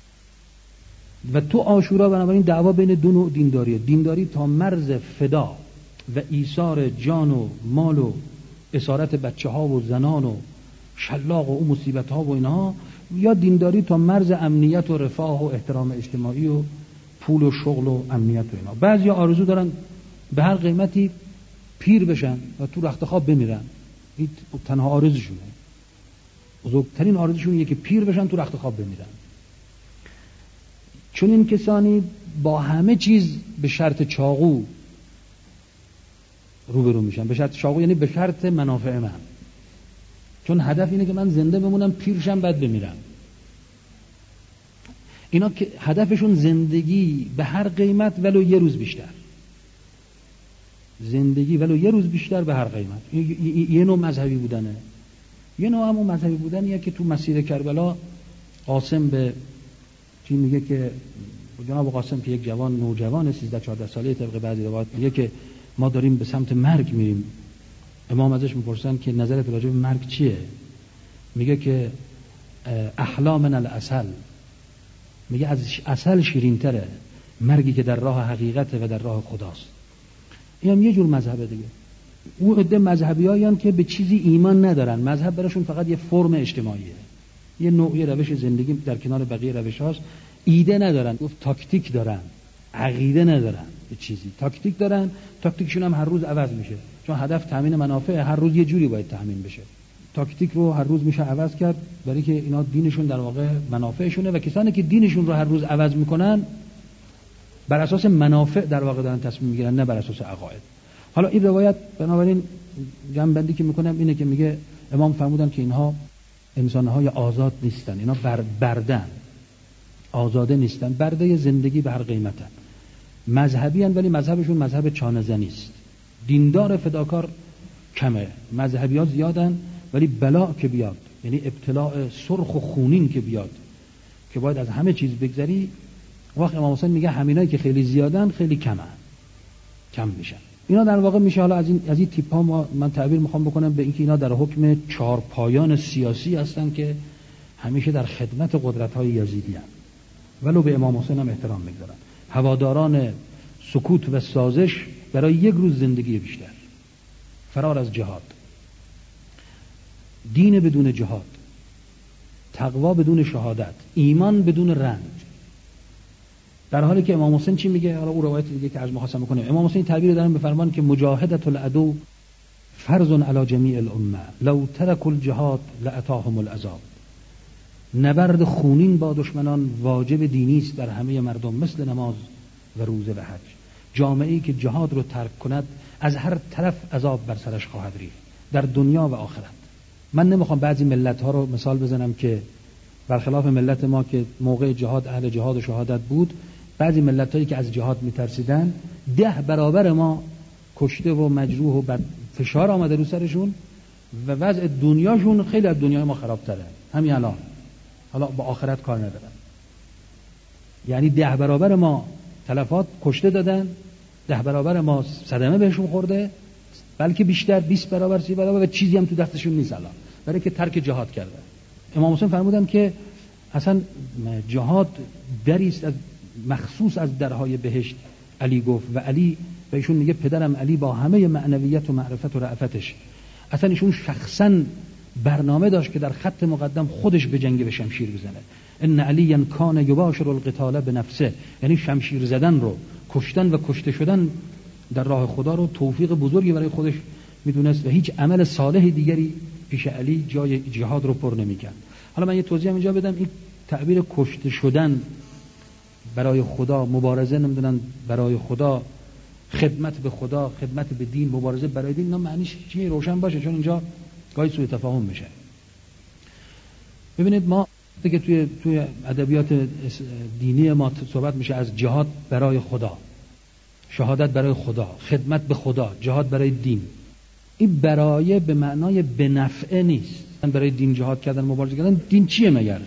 Speaker 1: و تو عاشورا بنابراین دعوا بین دو نوع دینداریه. دینداری تا مرز فدا و ایثار جان و مال و اسارت بچه ها و زنان و شلاق و اون مصیبت ها و اینها، یا دینداری تا مرز امنیت و رفاه و احترام اجتماعی و پول و شغل و امنیت و اینا. بعضیا آرزو دارن به هر قیمتی پیر بشن و تو رخت خواب بمیرن. این تنها آرزوشونه، بزرگترین آرزوشون اینه که پیر بشن تو رخت خواب بمیرن. چون این کسانی با همه چیز به شرط چاقو روبرو میشن. به شرط چاقو یعنی به شرط منافع من، چون هدف اینه که من زنده بمونم، پیرشم بعد بمیرم. اینا که هدفشون زندگی به هر قیمت ولو یه روز بیشتر، زندگی ولو یه روز بیشتر به هر قیمت. یه نوع مذهبی بودنه. یه نوع همون مذهبی بودنیه که تو مسیر کربلا قاسم به چی میگه که جناب قاسم که یک جوان نوجوان سیزده چهارده ساله طبق بعضی روایات میگه که ما داریم به سمت مرگ میریم. امام ازش میپرسن که نظرت راجع به مرگ چیه؟ میگه که احلا من العسل، میگه از عسل شیرین‌تره مرگی که در راه حقیقته و در راه خداست. این هم یه جور مذهبه دیگه. اون عده مذهبیایان که به چیزی ایمان ندارن، مذهب براشون فقط یه فرم اجتماعیه، یه نوعی روش زندگی در کنار بقیه روش هاست. ایده ندارن، گفت تاکتیک دارن، عقیده ندارن به چیزی. تاکتیک دارن، تاکتیکشون هم هر روز عوض میشه، چون هدف تامین منافع هر روز یه جوری باید تامین بشه. تاکتیک رو هر روز میشه عوض کرد، برای که اینا دینشون در واقع منافعشونه و کسانی که دینشون رو هر روز عوض میکنن بر اساس منافع در واقع دارن تصمیم میگیرن، نه بر اساس عقاید. حالا این روایت بنابراین جنبندی که میکنم اینه که میگه امام فرمودن که اینها انسانهای آزاد نیستن، اینا بر بردن، آزاده نیستن، برده زندگی به هر قیمتن. مذهبی هن ولی مذهبشون مذهب چانه زنی است. دیندار فداکار کمه، مذهبی ها زیادن ولی بلا که بیاد، یعنی ابتلاء سرخ و خونین که بیاد که باید از همه چیز بگذری، وقت امام حسین میگه همینایی که خیلی زیادن خیلی کمن، کم میشن. اینا در واقع میشه حالا از این از این تیپ ها ما من تعبیر میخوام بکنم به اینکه اینا در حکم چهار پایان سیاسی هستن که همیشه در خدمت قدرت های یزیدی هستن، ولو به امام حسین هم احترام میگذارن. هواداران سکوت و سازش برای یک روز زندگی بیشتر، فرار از جهاد، دین بدون جهاد، تقوا بدون شهادت، ایمان بدون رنج. در حالی که امام حسین چی میگه؟ حالا اون روایت دیگه که از مخاصمه کنه، امام حسین تعبیر دارن به فرمان که مجاهدت العدو فرض علی جمیع الامه لو ترکوا الجهاد لاتاهم العذاب. نبرد خونین با دشمنان واجب دینی است در همه مردم، مثل نماز و روزه و حج. جامعه‌ای که جهاد رو ترک کند از هر طرف عذاب بر سرش خواهد ریخت، در دنیا و آخرت. من نمیخوام بعضی ملت ها رو مثال بزنم که برخلاف ملت ما که موقع جهاد اهل جهاد و شهادت بود، بعضی ملت هایی که از جهاد میترسیدن ده برابر ما کشته و مجروح و بر فشار آمده رو سرشون و وضع دنیاشون خیلی از دنیای ما خرابتره همین الان. حالا با آخرت کار ندارن. یعنی ده برابر ما تلفات کشته دادن، ده برابر ما صدمه بهشون خورده، بلکه بیشتر، بیست برابر، سی برابر، و چیزی هم تو دستشون نیست الان، برای که ترک جهاد کرده. امام حسین فرمودن که اصلا جهاد دری است از مخصوص از درهای بهشت. علی گفت و علی و ایشون میگه پدرم علی با همه معنویت و معرفت و رأفتش اصلا ایشون شخصا برنامه داشت که در خط مقدم خودش به جنگ به شمشیر بزنه. ان علی کان یباشر القتال بنفسه، یعنی شمشیر زدن رو، کشتن و کشته شدن در راه خدا رو توفیق بزرگی برای خودش میدونست و هیچ عمل صالح دیگری پیش علی جای جهاد رو پر نمیکرد. حالا من یه توضیح اینجا بدم. این تعبیر کشته شدن برای خدا، مبارزه نمیدونن برای خدا، خدمت به خدا، خدمت به دین، مبارزه برای دین، اینا معنیش چی روشن باشه، چون اینجا گاهی سوء تفاهم میشه. ببینید ما دیگه توی توی ادبیات دینی ما صحبت میشه از جهاد برای خدا، شهادت برای خدا، خدمت به خدا، جهاد برای دین. این برای به معنای به نفع نیست. برای دین جهاد کردن، مبارزه کردن، دین چیه مگر؟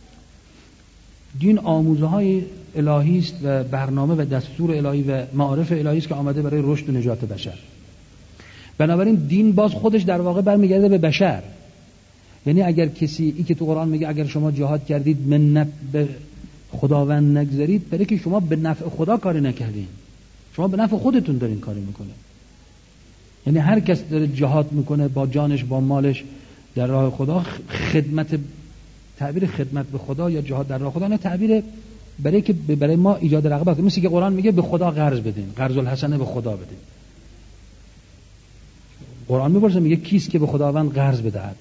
Speaker 1: دین آموزه های الهی است و برنامه و دستور الهی و معارف الهی است که آمده برای رشد و نجات بشر. بنابراین دین باز خودش در واقع برمیگرده به بشر. یعنی اگر کسی ای که تو قرآن میگه اگر شما جهاد کردید منت به خداوند نگذارید، برای که شما به نفع خدا کاری نکردین، شما به نفع خودتون دارین کاری میکنه. یعنی هر کس داره جهاد میکنه با جانش با مالش در راه خدا، خدمت تعبیر خدمت به خدا یا جهاد در راه خدا نه تعبیر برای که برای ما ایجاد رغبت، مثل که قرآن میگه به خدا قرض بدین، قرض الحسنه به خدا بدین. قرآن میپرسه میگه کیست که به خداوند قرض بدهد؟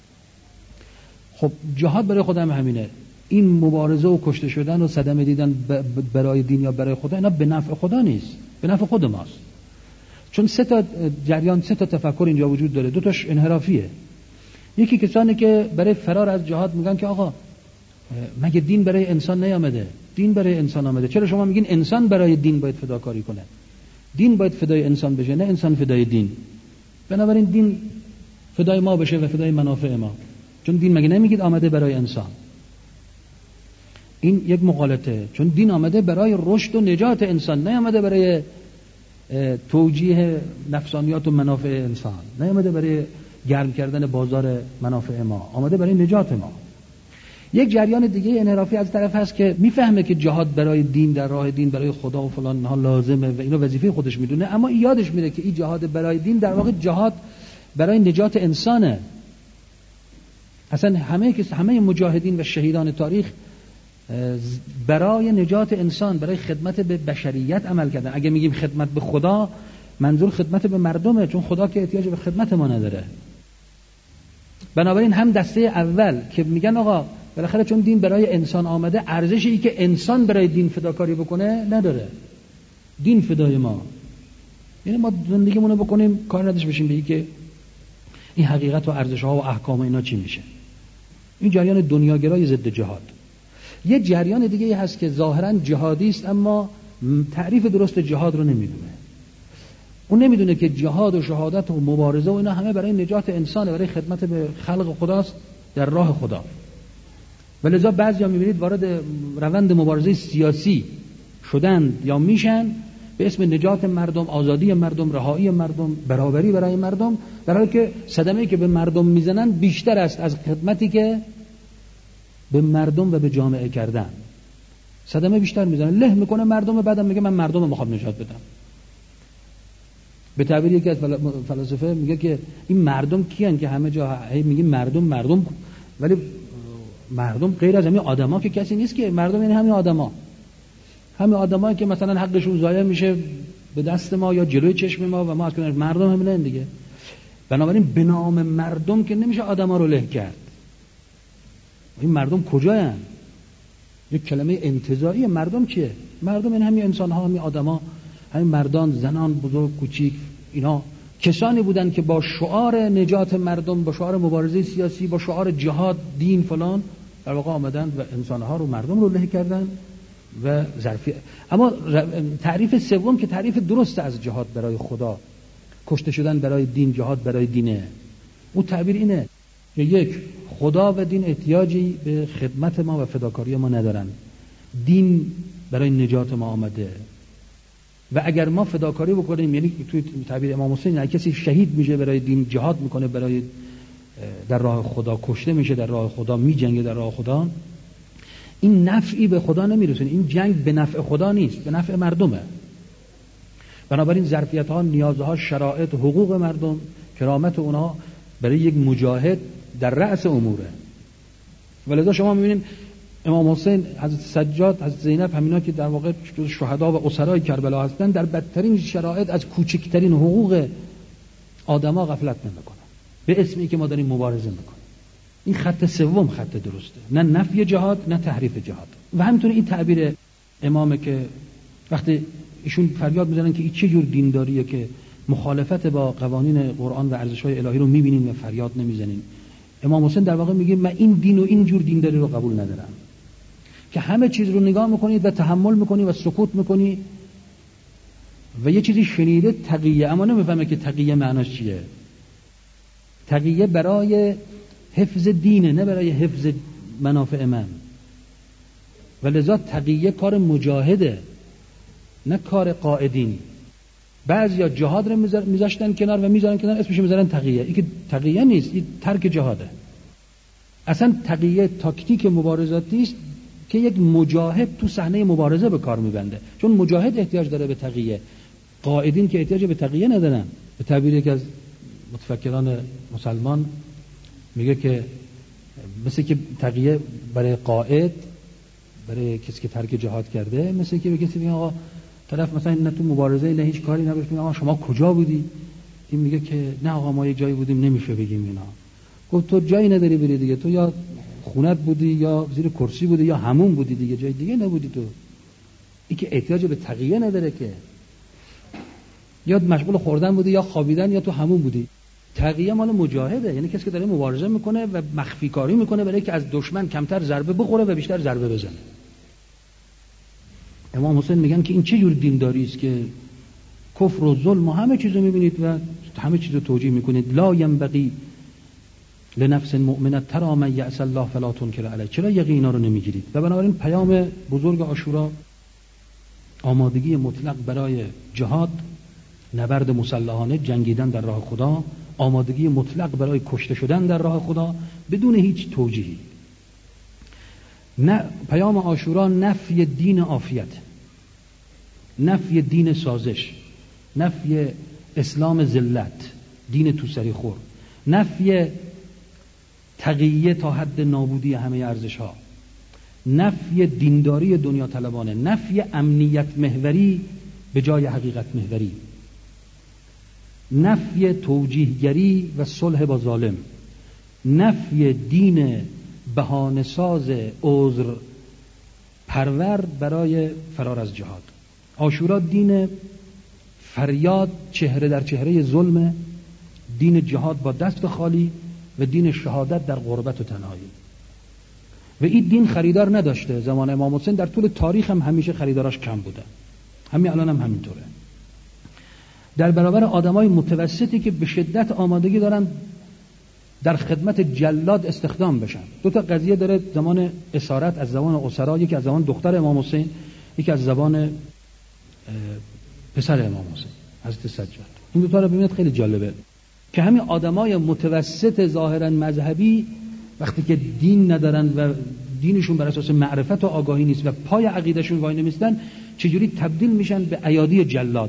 Speaker 1: خب جهاد برای خدا هم همینه. این مبارزه و کشته شدن و صدمه دیدن برای دین یا برای خدا، اینا به نفع خدا نیست، به نفع خود ماست. چون سه تا جریان، سه تا تفکر اینجا وجود داره. دو تاش انحرافیه. یکی کسانی که برای فرار از جهاد میگن که آقا مگه دین برای انسان نیامده؟ دین برای انسان آمده. چرا شما میگین انسان برای دین باید فداکاری کنه؟ دین باید فدای انسان بشه، نه انسان فدای دین. بنابراین دین فدای ما بشه و فدای منافع ما. چون دین مگه نمیگید آمده برای انسان؟ این یک مغالطه. چون دین آمده برای رشد و نجات انسان، نه آمده برای توجیه نفسانیات و منافع انسان، نه آمده برای گرم کردن بازار منافع ما، آمده برای نجات ما. یک جریان دیگه انحرافی از طرف هست که میفهمه که جهاد برای دین در راه دین برای خدا و فلان ها لازمه و اینو وظیفه خودش میدونه، اما یادش میره که این جهاد برای دین در واقع جهاد برای نجات انسانه. اصلا همه که همه مجاهدین و شهیدان تاریخ برای نجات انسان، برای خدمت به بشریت عمل کردن. اگه میگیم خدمت به خدا، منظور خدمت به مردمه، چون خدا که احتیاج به خدمت ما نداره. بنابراین هم دسته اول که میگن آقا بالاخره چون دین برای انسان آمده، ارزشی که انسان برای دین فداکاری بکنه نداره. دین فدای ما، یعنی ما زندگیمون رو بکنیم کار نداشته باشیم بگی که این حقیقت و ارزش ها و احکام و اینا چی میشه. این جریان دنیاگرای ضد جهاد. یه جریان دیگه هست که ظاهرا جهادی است اما تعریف درست جهاد رو نمیدونه. اون نمیدونه که جهاد و شهادت و مبارزه و اینا همه برای نجات انسانه، برای خدمت به خلق خداست در راه خدا. ولذا بعضیا میبینید وارد روند مبارزه سیاسی شدن یا میشن به اسم نجات مردم، آزادی مردم، رهایی مردم، برابری برای مردم، در حالی که صدمه‌ای که به مردم میزنن بیشتر است از خدمتی که به مردم و به جامعه کردن. صدمه بیشتر میزنه، له میکنه مردم، بعدم میگه من مردم رو میخوام نجات بدم. به تعبیر یکی از فلاسفه میگه که این مردم کیان که همه جا میگه مردم مردم، ولی مردم غیر از همین آدما که کسی نیست که. مردم یعنی همین آدما، همین آدمایی که مثلا حقشون ضایع میشه به دست ما یا جلوی چشم ما و ما از کنار مردم همینن دیگه. بنابراین به نام مردم که نمیشه آدما رو له کرد. این مردم کجاین؟ یک کلمه انتزاعی. مردم چیه؟ مردم این همین انسان ها، همین آدما، همین مردان، زنان، بزرگ، کوچیک، اینا کسانی بودن که با شعار نجات مردم، با شعار مبارزه سیاسی، با شعار جهاد، دین فلان در واقع آمدن و انسانها رو، مردم رو له کردن و ظرفی. اما تعریف سوم که تعریف درست از جهاد برای خدا، کشته شدن برای دین، جهاد برای دینه. اون تعبیر اینه که یک، خدا و دین احتیاجی به خدمت ما و فداکاری ما ندارن. دین برای نجات ما آمده و اگر ما فداکاری بکنیم، یعنی توی تعبیر امام حسین اگه کسی شهید میشه برای دین، جهاد میکنه برای در راه خدا، کشته میشه در راه خدا، میجنگه در راه خدا، این نفعی به خدا نمیرسونه. این جنگ به نفع خدا نیست، به نفع مردمه. بنابراین ظرفیت ها، نیازها، شرایط، حقوق مردم، کرامت اونها برای یک مجاهد در رأس اموره. ولذا شما میبینید امام حسین، حضرت سجاد، حضرت زینب، همینا که در واقع شهدا و اسرای کربلا هستن، در بدترین شرایط از کوچکترین حقوق آدما غفلت نمیکنن به اسم اینکه ما داریم مبارزه میکنیم. این خط سوم خط درسته، نه نفی جهاد نه تحریف جهاد. و همینطور این تعبیر امامه که وقتی ایشون فریاد میزنن که این چه جور دینداریه که مخالفت با قوانین قرآن و ارزش‌های الهی رو میبینین و فریاد نمیزنین. امام حسین در واقع میگه من این دین و این جور دینداری رو قبول ندارم که همه چیز رو نگاه میکنید و تحمل میکنی و سکوت میکنی و یه چیزی شنیده تقیه، اما نمیفهمه که تقیه معناش چیه. تقیه برای حفظ دینه، نه برای حفظ منافع من. و لذا تقیه کار مجاهده، نه کار قائدین. بعضیا جهاد رو میذاشتن کنار و میذارن کنار، اسمش میذارن تقیه. این که تقیه نیست، این ترک جهاده. اصلا تقیه تاکتیک مبارزاتی است که یک مجاهد تو صحنه مبارزه به کار میبنده، چون مجاهد احتیاج داره به تقیه. قائدین که احتیاج به تقیه ندارن. به تعبیر یکی از متفکران مسلمان میگه که مثل که تقیه برای قائد، برای کسی که ترک جهاد کرده، مثل که به کسی میگه آقا طرف مثلا نه تو مبارزه نه هیچ کاری نداشت، میگه آقا شما کجا بودی؟ این میگه که نه آقا ما یه جایی بودیم، نمیشه بگیم اینا. گفت تو جایی نداری بری دیگه، تو یا خونت بودی یا زیر کرسی بودی یا همون بودی دیگه، جای دیگه نبودی تو. این که احتیاج به تقیه نداره که، یا مشغول خوردن بودی یا خوابیدن یا تو همون بودی. تقیه مال مجاهده، یعنی کسی که داره مبارزه میکنه و مخفی کاری میکنه برای که از دشمن کمتر ضربه بخوره و بیشتر ضربه بزنه. امام حسین میگن که این چه جور دینداری است که کفر و ظلم و همه چیزو میبینید و همه چیزو توجیه میکنید. لا ینبغی لنفس مؤمنه ترى من یعص الله فلا تنکر علیه. چرا یقین اینا رو نمیگیرید؟ و بنابراین پیام بزرگ عاشورا آمادگی مطلق برای جهاد، نبرد مسلحانه، جنگیدن در راه خدا، آمادگی مطلق برای کشته شدن در راه خدا بدون هیچ توجیهی. نه پیام عاشورا نفی دین عافیت، نفی دین سازش، نفی اسلام ذلت، دین توسری خور، نفی تقیه تا حد نابودی همه ارزش ها، نفی دینداری دنیا طلبانه، نفی امنیت محوری به جای حقیقت محوری، نفی توجیهگری و صلح با ظالم، نفی دین بهانه‌ساز عذر پرور برای فرار از جهاد. عاشورا دین فریاد چهره در چهره ظلم، دین جهاد با دست خالی و دین شهادت در غربت و تنهایی. و این دین خریدار نداشته. زمان امام حسین در طول تاریخ هم همیشه خریداراش کم بوده، همین الان هم همینطوره. در برابر آدمای متوسطی که به شدت آمادگی دارن در خدمت جلاد استخدام بشن. دو تا قضیه داره زمان اسارت از زبان اسرا، یکی از زبان دختر امام حسین، یکی از زبان پسر امام حسین حضرت سجاد. این دو تا رو ببینید خیلی جالبه که همین آدمای متوسط ظاهرا مذهبی وقتی که دین ندارن و دینشون بر اساس معرفت و آگاهی نیست و پای عقیدهشون وای نمیستن، چجوری تبدیل میشن به ایادی جلاد.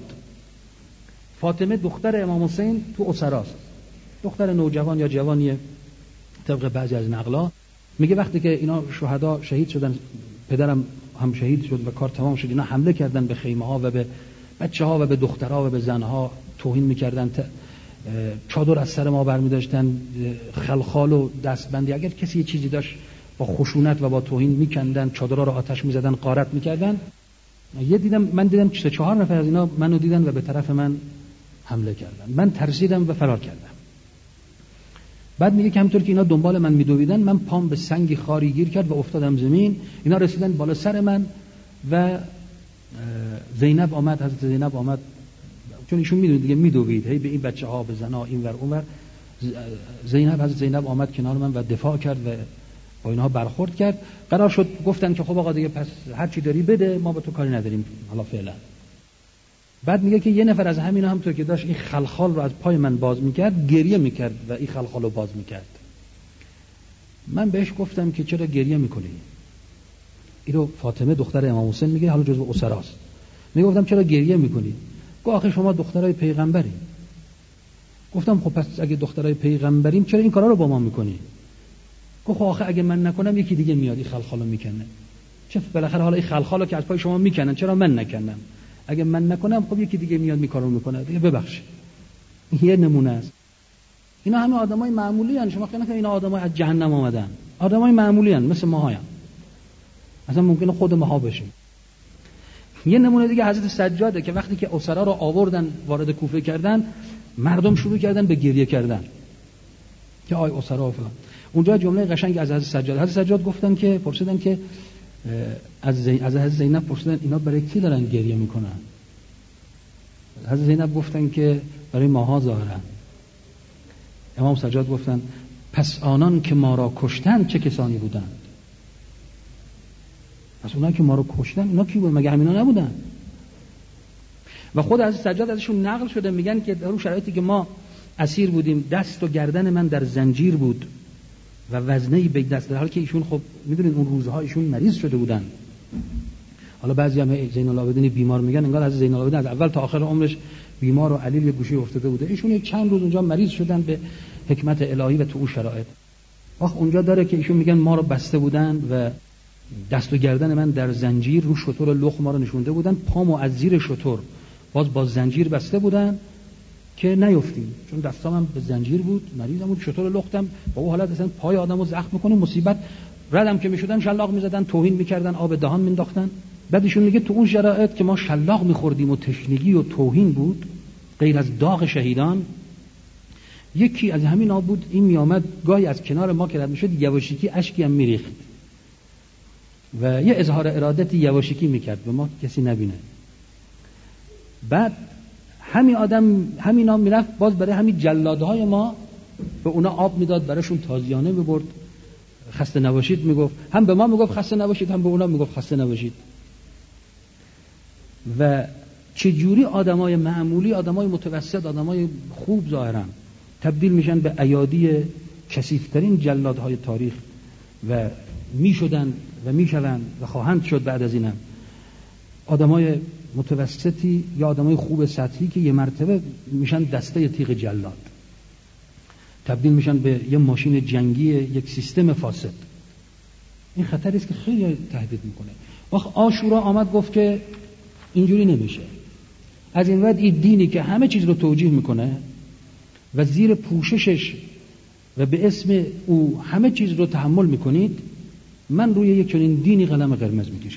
Speaker 1: فاطمه دختر امام حسین تو اسراست، دختر نوجوان یا جوانیه طبق بعضی از نقلا. میگه وقتی که اینا شهدا شهید شدن، پدرم هم شهید شد و کار تمام شد، اینا حمله کردن به خیمه ها و به بچه ها و به دخترها و به زنها توهین میکردن، چادر از سر ما برمی داشتن، خلخال و دستبندی، اگر کسی یه چیزی داشت با خشونت و با توهین میکندن، چادرها رو آتش میزدن، غارت میکردن. یه دیدم من دیدم سه چهار نفر از اینا منو دیدن و به طرف من حمله کردن. من ترسیدم و فرار کردم. بعد میگه که همونطور که اینا دنبال من میدویدن، من پام به سنگی خاری گیر کرد و افتادم زمین. اینا رسیدن بالا سر من و زینب آمد، حضرت زینب آمد، چون ایشون میدونید دیگه میدوید هی به این بچه ها، به زنا، این ور اون ور. زینب حضرت زینب آمد کنار من و دفاع کرد و با اینها برخورد کرد. قرار شد گفتن که خب آقا دیگه پس هر چی داری بده، ما با تو کاری نداریم حالا فعلا. بعد میگه که یه نفر از همینا همونطور که داشت این خلخال رو از پای من باز میکرد، گریه میکرد و این خلخال رو باز میکرد. من بهش گفتم که چرا گریه میکنی؟ اینو فاطمه دختر امام حسین میگه، حالا جزو اسراست. میگه گفتم چرا گریه میکنی؟ گفت آخه شما دخترای پیغمبرین. گفتم خب پس اگه دخترای پیغمبریم چرا این کارا رو با ما میکنی؟ گفت خب آخه اگه من نکنم یکی دیگه میاد این خلخالو میکنه. چه بالاخره حالا این خلخالو که از پای شما میکنن چرا من نکنم؟ اگه من نکنم خب یکی دیگه میاد میکارو میکنه دیگه. ببخشید یه نمونه است. اینا همه آدمای معمولی ان. شما فکر نکنید اینا آدمای از جهنم اومدن. آدمای معمولی ان، مثل ماهایان. اصلا ممکنه خود ماها بشیم. یه نمونه دیگه حضرت سجاده که وقتی که اسرا رو آوردن وارد کوفه کردن، مردم شروع کردن به گریه کردن که آی اسرا فلان. اونجا جمله قشنگ از حضرت سجاد حضرت سجاد گفتن که پرسیدن که از زین... از حضرت زینب پرسیدن اینا برای کی دارن گریه میکنن؟ حضرت زینب گفتن که برای ماها ظاهرا. امام سجاد گفتن پس آنان که ما را کشتن چه کسانی بودند؟ پس اونایی که ما رو کشتن اینا کی بود؟ مگه همینا نبودن؟ و خود از سجاد ازشون نقل شده میگن که در اون شرایطی که ما اسیر بودیم، دست و گردن من در زنجیر بود و وزنه‌ای به دست، در حالی که ایشون خب میدونید اون روزها ایشون مریض شده بودن. حالا بعضی هم زین العابدین بیمار میگن، انگار از زین العابدین از اول تا آخر عمرش بیمار و علیل یه گوشه افتاده بوده. ایشون یک چند روز اونجا مریض شدن به حکمت الهی و تو اون شرایط. آخ اونجا داره که ایشون میگن ما رو بسته بودن و دست و گردن من در زنجیر رو شتر لخ ما رو نشونده بودن، پامو از زیر شتر باز با زنجیر بسته بودن که نیفتیم، چون دستام هم به زنجیر بود، مریضم بود، شتر لختم با اون حالت اصلا پای آدمو زخم میکنه، مصیبت. ردم که میشدن شلاق میزدن، توهین میکردن، آب دهان مینداختن. بعد ایشون میگه تو اون شرایط که ما شلاق میخوردیم و تشنگی و توهین بود، غیر از داغ شهیدان، یکی از همین آب بود این میامد گاهی از کنار ما که رد میشد یواشکی اشکی هم میریخت و یه اظهار ارادتی یواشکی میکرد به ما کسی نبینه. بعد همین آدم همینا میرفت باز برای همین جلادهای ما به اونا آب میداد، براشون تازیانه میبرد، خسته نباشید میگفت، هم به ما میگفت خسته نباشید، هم به اونا میگفت خسته نباشید. و چجوری آدمای معمولی، آدمای متوسط، آدمای خوب ظاهرا تبدیل میشن به ایادی کثیف‌ترین جلادهای تاریخ و میشدن و میشون و خواهند شد بعد از اینم. آدمای متوسطی یا آدمای خوب سطحی که یه مرتبه میشن دسته تیغ جلاد، تبدیل میشن به یه ماشین جنگی، یک سیستم فاسد. این خطری است که خیلی تهدید میکنه. وقت عاشورا آمد گفت که اینجوری نمیشه. از این بعد این دینی که همه چیز رو توجیه میکنه و زیر پوششش و به اسم او همه چیز رو تحمل میکنید، من روی یک چنین دینی قلم قرمز میکشم.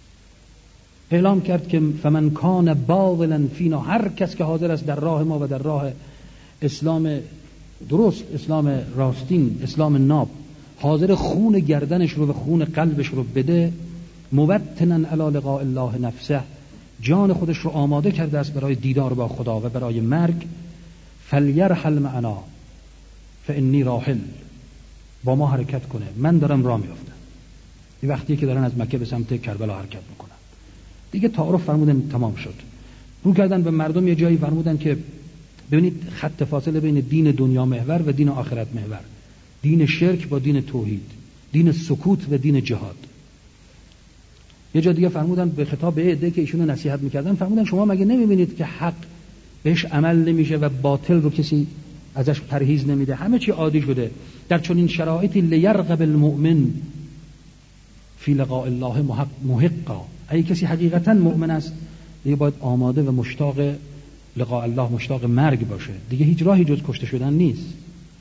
Speaker 1: اعلام کرد که فمن کان باذلا فینا، هر کس که حاضر است در راه ما و در راه اسلام درست، اسلام راستین، اسلام ناب، حاضر خون گردنش رو و خون قلبش رو بده، موطنا علی لقاء الله نفسه، جان خودش رو آماده کرده است برای دیدار با خدا و برای مرگ، فلیرحل معنا فانی راحل، با ما حرکت کنه، من دارم راه میافتم. این وقتی که دارن از مکه به سمت کربلا حرکت میکنن. دیگه تعارف فرمودن تمام شد. رو کردن به مردم یه جایی فرمودن که ببینید خط فاصله بین دین دنیا محور و دین آخرت محور، دین شرک با دین توحید، دین سکوت و دین جهاد. یه جا دیگه فرمودن به خطاب به عده که ایشونو نصیحت میکردن، فرمودن شما مگه نمیبینید که حق بهش عمل نمیشه و باطل رو کسی ازش پرهیز نمیده، همه چی عادی شده. در چنین شرایطی لیرغب المؤمن فی لقاء الله محقا، اگه کسی حقیقتا مؤمن است دیگه باید آماده و مشتاق لقاء الله، مشتاق مرگ باشه. دیگه هیچ راهی جز کشته شدن نیست.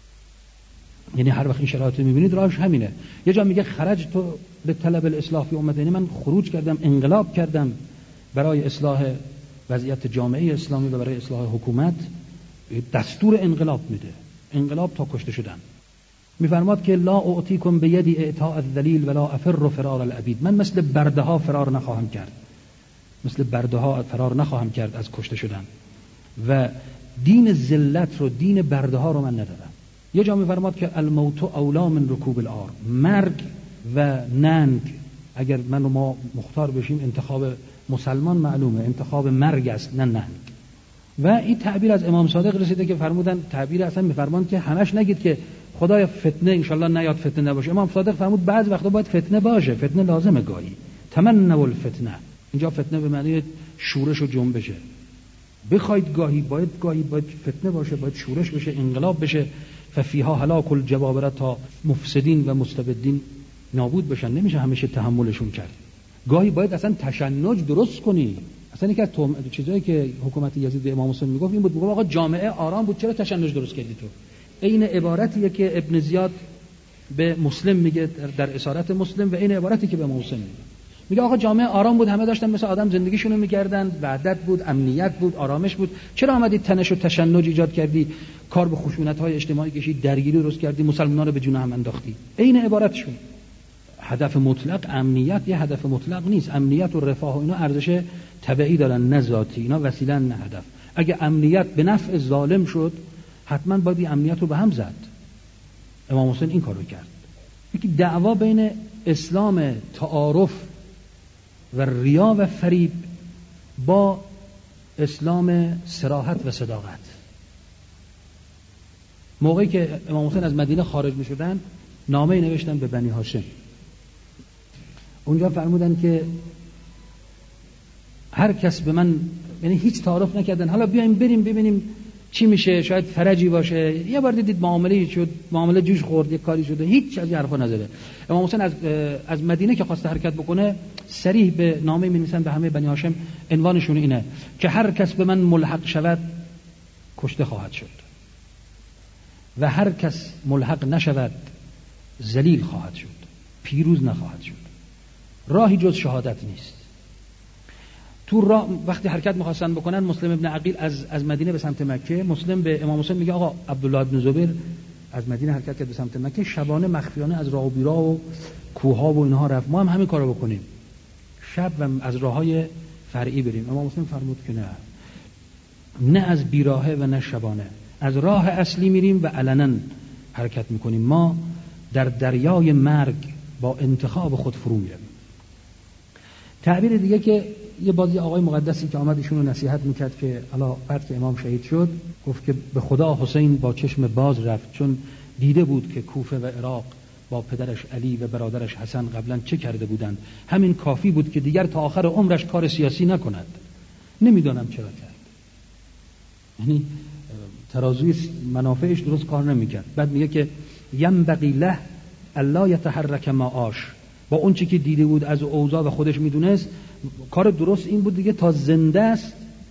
Speaker 1: یعنی هر وقت این شرایط رو میبینید راهش همینه. یه جا میگه خرج تو به طلب الاصلاح فی امت، یعنی من خروج کردم، انقلاب کردم برای اصلاح وضعیت جامعه اسلامی و برای اصلاح حکومت. دستور انقلاب میده، انقلاب تا کشته شدن. میفرماد که لا اعطیکم بیدی اعطاء الذلیل ولا افر فرار العبید، من مثل برده ها فرار نخواهم کرد، مثل برده ها فرار نخواهم کرد از کشته شدن و دین ذلت رو، دین برده ها رو من ندارم. یه جا میفرماد که الموت اولا من رکوب العار، مرگ و ننگ، اگر من و ما مختار بشیم انتخاب مسلمان معلومه، انتخاب مرگ است نه ننگ. و این تعبیر از امام صادق رسیده که فرمودن، تعبیر اصلا میفرمان که همش نگید که خدای فتنه انشالله نیاد فتنه نباشه. امام صادق فرمود بعض وقتا باید فتنه باشه، فتنه لازمه گاهی. تمنوا الفتنه، اینجا فتنه به معنی شورش و جنبشه. بخواید گاهی باید گاهی باید فتنه باشه، باید شورش بشه، انقلاب بشه. ففیها هلاک الجبابره، تا مفسدین و مستبدین نابود بشن، نمیشه همیشه تحملشون کرد. گاهی باید اصلا تشنج درست کنی. اصلا یکی از چیزایی که حکومت یزید به امام حسین میگفت این بود، میگفت آقا جامعه آرام بود، چرا تشنج درست کردی تو؟ این عبارتیه که ابن زیاد به مسلم میگه در اسارت مسلم و این عبارتی که به امام حسین میگه. میگه آقا جامعه آرام بود، همه داشتن مثل آدم زندگیشونو میکردن، وحدت بود، امنیت بود، آرامش بود، چرا آمدی تنش و تشنج ایجاد کردی، کار به خشونت‌های اجتماعی کشید، درگیری درست کردی، مسلمان‌ها رو به جون هم انداختی؟ این عبارتشون. هدف مطلق امنیت یه هدف مطلق نیست. امنیت و رفاه و اینا ارزش تبعی دارن نه ذاتی، اینا وسیله نه هدف. اگه امنیت به نفع ظالم شد حتما باید این امنیت رو به هم زد. امام حسین این کارو کرد. یکی دعوا بین اسلام تعارف و ریا و فریب با اسلام صراحت و صداقت. موقعی که امام حسین از مدینه خارج می شدن نامه نوشتن به بنی هاشم. اونجا فرمودن که هر کس به من، یعنی هیچ تعارف نکردن، حالا بیایم بریم ببینیم چی میشه، شاید فرجی باشه. یه بار دیدید معامله شد، معامله جوش خورد، یه کاری شده، هیچ از این حرفا نزده. امام حسین از از مدینه که خواست حرکت بکنه صریح به نامه می‌نویسن به همه بنی هاشم، عنوانشون اینه که هر کس به من ملحق شود کشته خواهد شد و هر کس ملحق نشود ذلیل خواهد شد، پیروز نخواهد شد. راهی جز شهادت نیست. تو راه وقتی حرکت می‌خواستن بکنن، مسلم ابن عقیل از از مدینه به سمت مکه، مسلم به امام حسین میگه آقا عبدالله ابن زبیر از مدینه حرکت کرد به سمت مکه، شبانه مخفیانه از راه و بیراه و کوه‌ها و اینها رفت، ما هم همین کارو بکنیم، شب و از راههای فرعی بریم. امام حسین فرمود که نه، نه از بیراهه و نه شبانه، از راه اصلی میریم و علنا حرکت میکنیم. ما در دریای مرگ با انتخاب خود فرو میریم. تعبیر دیگه که یه بازی آقای مقدسی که آمد ایشون رو نصیحت میکرد که حالا بعد که امام شهید شد، گفت که به خدا حسین با چشم باز رفت، چون دیده بود که کوفه و عراق با پدرش علی و برادرش حسن قبلا چه کرده بودند. همین کافی بود که دیگر تا آخر عمرش کار سیاسی نکند. نمیدانم چرا کرد. یعنی ترازوی منافعش درست کار نمیکرد. بعد میگه که ینبغی له الا یتحرک ما عاش، با اون چی که دیده بود از اوضاع و خودش میدونست، کار درست این بود دیگه تا زنده است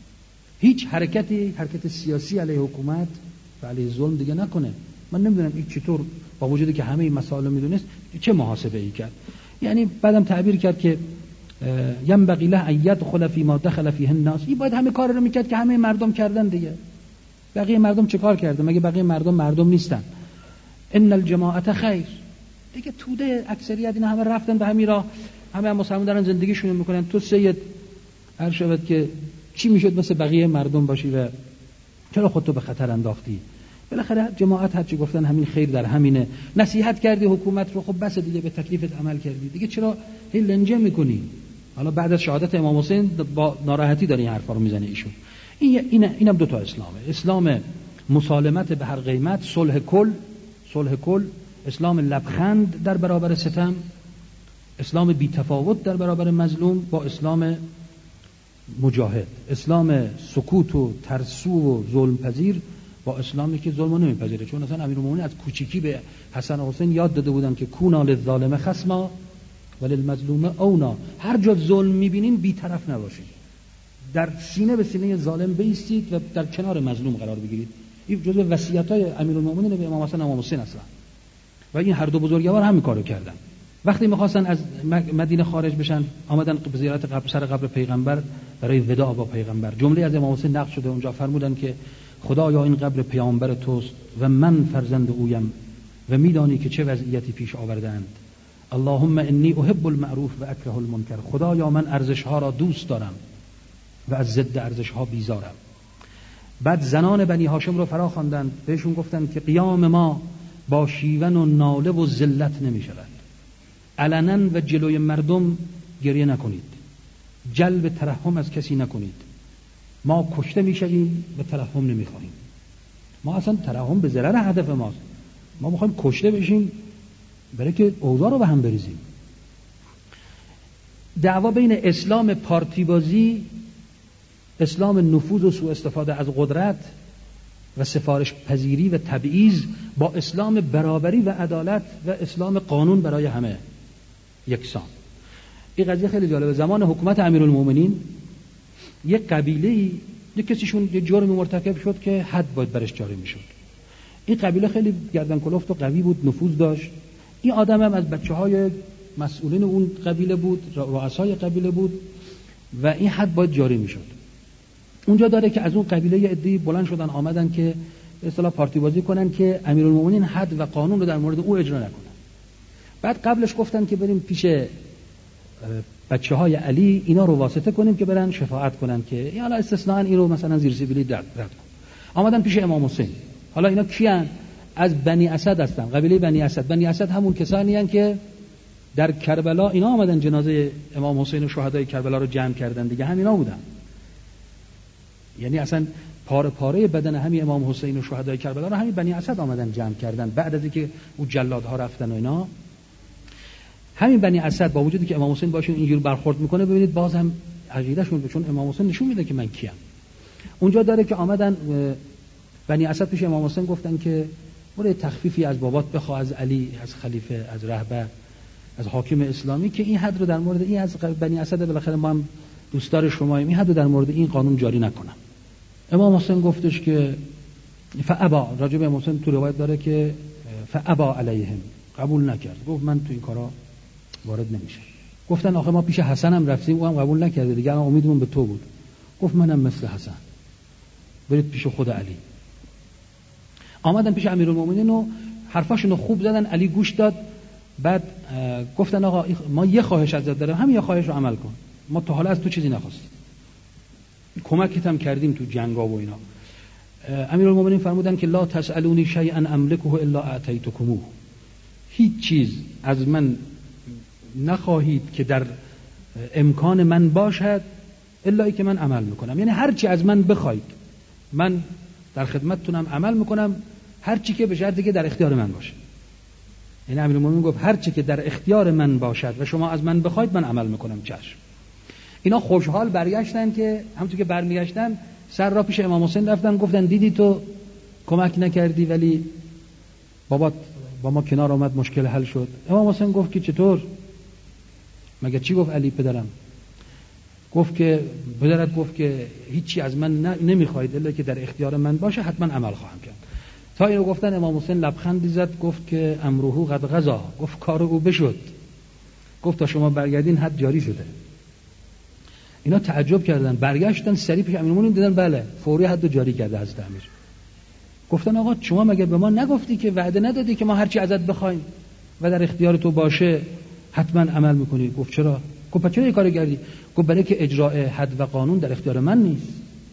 Speaker 1: هیچ حرکتی حرکت سیاسی علیه حکومت و علیه ظلم دیگه نکنه. من نمیدونم این چطور با وجودی که همه این مسائل رو میدونست چه محاسبه ای کرد. یعنی بعدم تعبیر کرد که ینبغی له ان یدخل فی ما دخل فیه الناس، این باید همه کار رو میکرد که همه مردم کردن دیگه. بقیه مردم چه کار کردن؟ مگه بقیه مردم مردم نیستن؟ ان الجماعت خیر، دیگه توده اکثریت اینا همه رفتن به همین راه، همه هم مسلمان دارن زندگیشون میکنن. تو سید هر شود که چی میشد مثل بقیه مردم باشی و چرا خودتو به خطر انداختی؟ بالاخره جماعت هر چی گفتن همین خیر در همینه. نصیحت کردی حکومت رو، خب بس دیگه، به تکلیفت عمل کردی دیگه، چرا هی لنجه میکنی؟ حالا بعد از شهادت امام حسین با ناراحتی داره این حرفا رو میزنه ایشون. این این اینم دو تا اسلامه، اسلام مسالمت به هر قیمت، صلح کل، صلح کل، اسلام لبخند در برابر ستم، اسلام بی تفاوت در برابر مظلوم با اسلام مجاهد، اسلام سکوت و ترسو و ظلم پذیر با اسلامی که ظلم نمیپذیره. چون مثلا امیرالمومنین از کوچیکی به حسن و حسین یاد داده بودن که کونا للظالم خصما وللمظلوم اونا، هر جا ظلم میبینین بی‌طرف نباشید، در سینه به سینه ظالم بایستید و در کنار مظلوم قرار بگیرید. این جزء وصیت‌های امیرالمومنین به امام حسن و امام حسین اصلا، و این هر دو بزرگوار همین کارو کردن. وقتی می‌خواستن از مدینه خارج بشن، آمدن به زیارت قبر سر قبر پیغمبر برای وداع با پیغمبر. جمله از امام حسین نقل شده اونجا، فرمودن که خدایا این قبر پیامبر توست و من فرزند اویم و میدانی که چه وضعیتی پیش آوردند. اللهم انی احب المعروف و اکره المنکر، خدایا من ارزش‌ها را دوست دارم و از ضد ارزش‌ها بیزارم. بعد زنان بنی هاشم رو فرا خواندند، بهشون گفتند که قیام ما با شیون و ناله و ذلت نمی شود. علنا و جلوی مردم گریه نکنید، جلب ترحم از کسی نکنید. ما کشته می شویم و ترحم نمی خواهیم. ما اصلا ترحم به ضرر هدف ماست. ما میخوایم کشته بشیم برای که اوضاع رو به هم بریزیم. دعوا بین اسلام پارتی بازی، اسلام نفوذ و سوء استفاده از قدرت و سفارش پذیری و تبعیض با اسلام برابری و عدالت و اسلام قانون برای همه یکسان. این قضیه خیلی جالبه. زمان حکومت امیرالمومنین یک قبیله، یک کسیشون یه جرمی مرتکب شد که حد باید برش جاری میشد. این قبیله خیلی گردن کلفت و قوی بود، نفوذ داشت. این آدم هم از بچه‌های مسئولین اون قبیله بود، رؤسای قبیله بود و این حد باید جاری میشد. اونجا داره که از اون قبیله یه عده‌ای بلند شدن آمدن که به اصطلاح پارتی بازی کنن که امیرالمومنین حد و قانون رو در مورد او اجرا نکنن. بعد قبلش گفتن که بریم پیش بچه‌های علی اینا رو واسطه کنیم که برن شفاعت کنن که این حالا استثناء این رو مثلا زیر سیبیلی رد کن. آمدن پیش امام حسین. حالا اینا کیان؟ از بنی اسد هستن، قبیله بنی اسد. بنی اسد همون کسانی هستند که در کربلا اینا آمدن جنازه امام حسین و شهدای کربلا رو جمع کردن دیگه، همینا بودن. یعنی اصلا پاره پاره بدن همین امام حسین و شهدای کربلا رو همین بنی اسد آمدن جمع کردن بعد از اینکه اون جلادها رفتن و اینا. همین بنی اسد با وجودی که امام حسین باشون اینجور برخورد میکنه، ببینید باز هم عقیدهشون، چون امام حسین نشون میده که من کیم. اونجا داره که آمدن بنی اسد پیش امام حسین گفتن که برای تخفیفی از بابات بخواه، از علی، از خلیفه، از رهبر، از حاکم اسلامی، که این حد رو در مورد این از بنی اسد بالاخره ما هم دوستدار شماییم، این حد رو در مورد این قانون جاری نکنم. امام حسین گفتش که فابا، راجب امام حسین تو روایت داره که فابا علیهم، قبول نکرد، گفت من تو این کارا وارد نمیشم. گفتن آخه ما پیش حسن هم رفتیم، او هم قبول نکرده، دیگه الان امیدمون به تو بود. گفت منم مثل حسن، برید پیش خود علی. آمدن پیش امیرالمومنین و حرفاشون رو خوب زدن، علی گوش داد. بعد گفتن آقا ما یه خواهش ازت داریم، همین یه خواهش رو عمل کن، ما تا حالا از تو چیزی نخواستیم، کمکت هم کردیم تو جنگا و اینا. امیرالمومنین فرمودن که لا تسالونی شیئا املکه الا اعطیتکموه، هیچ چیز از من نخواهید که در امکان من باشد الا ای که من عمل میکنم، یعنی هر چی از من بخواید من در خدمتتونم عمل میکنم، هر چی که به شرطی که در اختیار من باشه. یعنی امیرالمومنین گفت هر چی که در اختیار من باشد و شما از من بخواید من عمل میکنم. چشم. اینا خوشحال برگشتن، که همونطور که برمیگشتن سر را پیش امام حسین رفتن، گفتن دیدی تو کمک نکردی ولی بابات با ما کنار آمد، مشکل حل شد. امام حسین گفت که چطور؟ مگه چی گفت علی پدرم؟ گفت که پدرت گفت که هیچی از من نمیخواید الا که در اختیار من باشه، حتما عمل خواهم کرد. تا اینو گفتن امام حسین لبخندی زد، گفت که امره قد قضا، گفت کار او بشد، گفت تا شما برگردین حد جاری شده. اینا تعجب کردن، برگشتن سریع پیش امیرالمومنین، دیدن بله فوری حد جاری کرده حضرت امیر. گفتن آقا شما مگه به ما نگفتی که وعده ندادی که ما هر چی ازت بخوایم و در اختیار تو باشه حتما عمل میکنی؟ گفت چرا؟ گفت چرا این کارو کردی؟ گفت برای که اجراء حد و قانون در اختیار من نیست،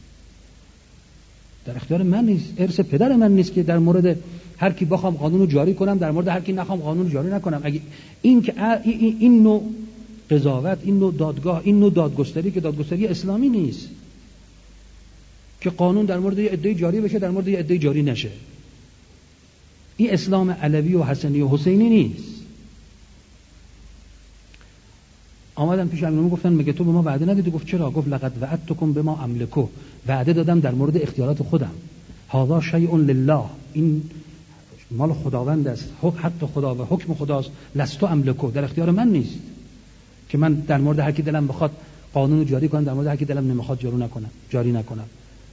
Speaker 1: در اختیار من نیست، ارث پدر من نیست که در مورد هر کی بخوام قانون رو جاری کنم، در مورد هر کی نخوام قانون رو جاری نکنم. اگه این که این, این نوع قضاوت، این نوع دادگاه، این نوع دادگستری که دادگستری اسلامی نیست، که قانون در مورد یه عده جاری بشه در مورد یه عده جاری نشه، این اسلام علوی و حسنی و حسینی نیست. آمدن پیش امیرالمومنین گفتن مگه تو به ما وعده ندادی؟ گفت چرا؟ گفت لقد وعدتکم بما املکو، وعده دادم در مورد اختیارات خودم. هذا شیء لله، این مال خداوند است، حق خدا و حکم خداست. لستو املکو، در اختیار من نیست که من در مورد هر کی دلم بخواد قانون رو جاری کنم، در مورد هر کی دلم نمیخواد جاری نکنم جاری نکنم.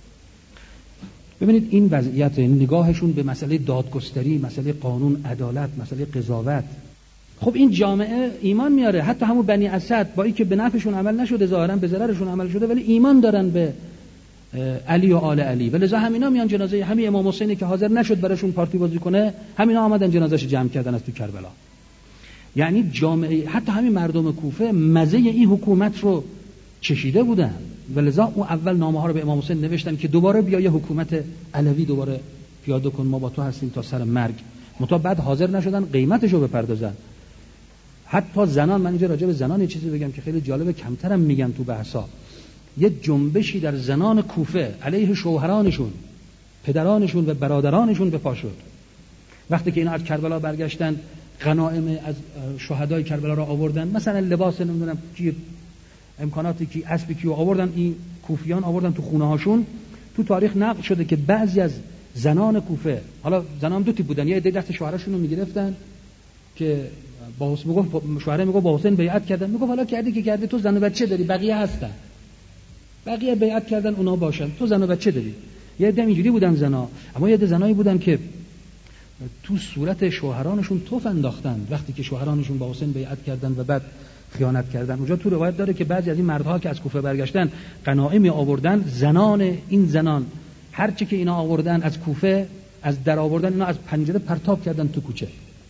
Speaker 1: ببینید این وضعیت، نگاهشون به مسئله دادگستری، مسئله قانون، عدالت، مسئله قضاوت. خب این جامعه ایمان میاره، حتی همون بنی اسد با اینکه به نفعشون عمل نشده، ظاهرا به ضررشون عمل شده، ولی ایمان دارن به علی و آل علی، ولذا همینا میان جنازه همین امام حسینی که حاضر نشد براشون پارتی بازی کنه، همینا آمدن جنازه‌اش جمع کردن از تو کربلا. یعنی جامعه، حتی همین مردم کوفه مزه این حکومت رو چشیده بودن، ولذا اون اول نامه ها رو به امام حسین نوشتن که دوباره بیا یه حکومت علوی دوباره پیاده کن، ما با تو هستیم تا سر مرگ. متا بعد حاضر نشدن قیمتش رو بپردازن. حتی زنان، من اینجا راجع به زنان یه چیزی بگم که خیلی جالبه، کمترم میگن تو بحثا. یه جنبشی در زنان کوفه علیه شوهرانشون، پدرانشون و برادرانشون به پا شد. وقتی که اینا از کربلا برگشتن، غنایم از شهدای کربلا را آوردن، مثلا لباس نمیدونم کی، امکاناتی که اسبی که آوردن، این کوفیان آوردن تو خونه هاشون. تو تاریخ نقل شده که بعضی از زنان کوفه، حالا زنان دو تیپ بودن، یه عده دست شوهراشون رو میگرفتن که با حسین میگفت، شوهر میگفت با حسین بیعت کردن، میگفت حالا کردی که کردی، تو زن و بچه داری، بقیه هستن، بقیه بیعت کردن اونا باشن، تو زن و بچه داری. یه عده اینجوری بودن زنا، اما یه عده زنایی بودن که تو صورت شوهرانشون توف انداختن وقتی که شوهرانشون با حسین بیعت کردن و بعد خیانت کردن. اونجا تو روایت داره که بعضی از این مردها که از کوفه برگشتن غنایم آوردن، زنان این زنان هر چی که اینا آوردن از کوفه از در آوردن، اینا از پنجره پرتاب کردن تو کوچه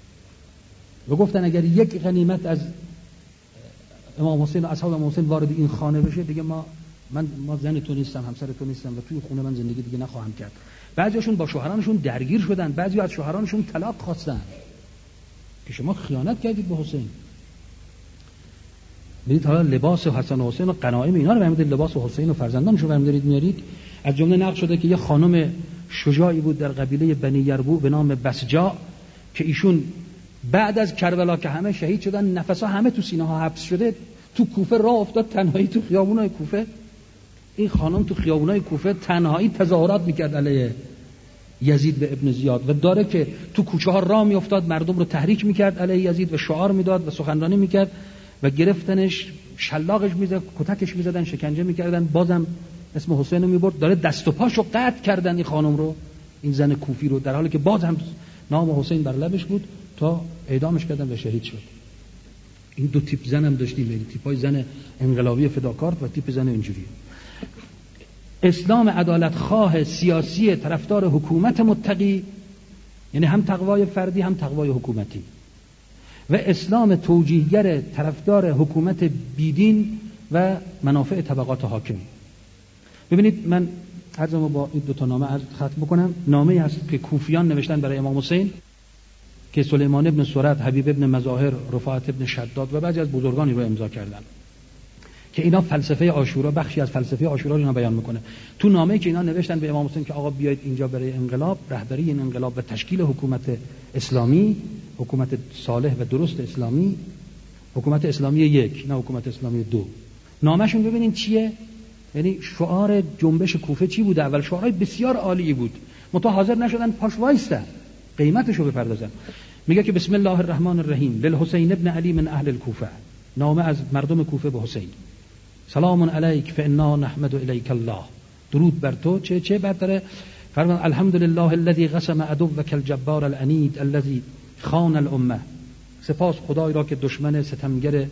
Speaker 1: و گفتن اگر یک غنیمت از امام حسین و اصحاب امام حسین وارد این خانه بشه دیگه ما من ما زن تو نیستم، همسر تو نیستم و توی خونه من زندگی دیگه نخواهم کرد. بعضیاشون با شوهرانشون درگیر شدن، بعضی از شوهرانشون طلاق خواستن که شما خیانت کردید به حسین. میدید حالا لباس حسن و حسین و غنایم اینا رو برمی‌دارید، لباس حسین و فرزندانشو برمی‌دارید میارید. از جمله نقل شده که یه خانم شجاعی بود در قبیله بنی یربوع به نام بسجا که ایشون بعد از کربلا که همه شهید شدن، نفسها همه تو سینه ها حبس شده، تو کوفه راه افتاد تنهایی تو خیابونای کوفه. این خانم تو خیابونای کوفه تنهایی تظاهرات میکرد علیه یزید به ابن زیاد و داره که تو کوچه ها راه میافتاد، مردم رو تحریک میکرد علیه یزید و شعار میداد و سخنرانی میکرد و گرفتنش، شلاقش میزد، کتکش میزدن، شکنجه میکردن، بازم اسم حسین رو میبرد. داره دست و پاشو قطع کردن این خانم رو، این زن کوفی رو، در حالی که باز هم نام حسین بر لبش بود، تا اعدامش کردن و شهید شد. این دو تیپ زن هم داشتیم، این تیپای زن انقلابی فداکار و تیپ زن اینجوری. اسلام عدالت خواه سیاسی طرفدار حکومت متقی، یعنی هم تقوای فردی هم تقوای حکومتی، و اسلام توجیهگر طرفدار حکومت بیدین و منافع طبقات حاکم. ببینید من عرضمو با این دو تا نامه عرض ختم بکنم. نامه‌ای هست که کوفیان نوشتن برای امام حسین که سلیمان ابن سرد، حبیب ابن مظاهر، رفاعت ابن شداد و بعضی از بزرگانی رو امضا کردن که اینا فلسفه عاشورا، بخشی از فلسفه عاشورا رو اینا بیان میکنه. تو نامه‌ای که اینا نوشتن به امام حسین که آقا بیایید اینجا برای انقلاب، رهبری این انقلاب و تشکیل حکومت اسلامی، حکومت صالح و درست اسلامی، حکومت اسلامی یک، نه حکومت اسلامی دو. نامه‌شون ببینین چیه؟ یعنی شعار جنبش کوفه چی بود؟ اول شعارهای بسیار عالی بود، منتها حاضر نشدن پاش وایستن قیمتشو بپردازن. میگه که بسم الله الرحمن الرحیم للحسین ابن علی من اهل الکوفه، نامه از مردم کوفه به حسین. سلام علیک فانا نحمد الیک الله، درود بر تو، چه چه برتره؟ فرمان الحمدلله الذی قسم عدوک الجبار العنید الذی خان الامه، سپاس خدای را که دشمن ستمگر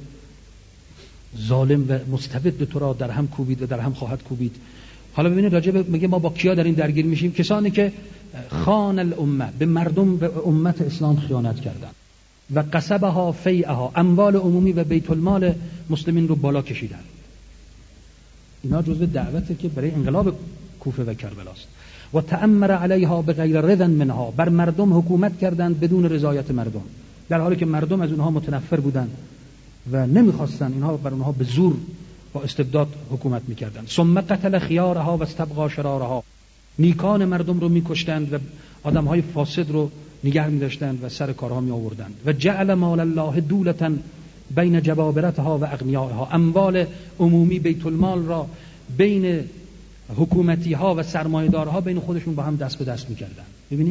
Speaker 1: ظالم و مستبد تو را در هم کوبید و در هم خواهد کوبید. حالا ببینید راجب میگه ما با کیا در این درگیر میشیم؟ کسانی که خان الامه، به مردم به امت اسلام خیانت کردند و قصبها فیعها، اموال عمومی و بیت المال مسلمین رو بالا کشیدند. اینا جزء دعوته که برای انقلاب کوفه و کربلاست. و تأمر علیها بغیر رضا منها، بر مردم حکومت کردند بدون رضایت مردم، در حالی که مردم از اونها متنفر بودند و نمیخواستن، اینها بر اونها به زور با استبداد حکومت میکردند. ثم قتل خیارها و استبقا شرارها، نیکان مردم رو میکشتند و آدمهای فاسد رو نگه می‌داشتند و سر کارها می آوردند. و جعل مال الله دولة بین جبابرتها و اغنیائها، اموال عمومی بیت المال را بین حکومتی ها و سرمایه‌دارها بین خودشون با هم دست به دست می‌کردند. ببینید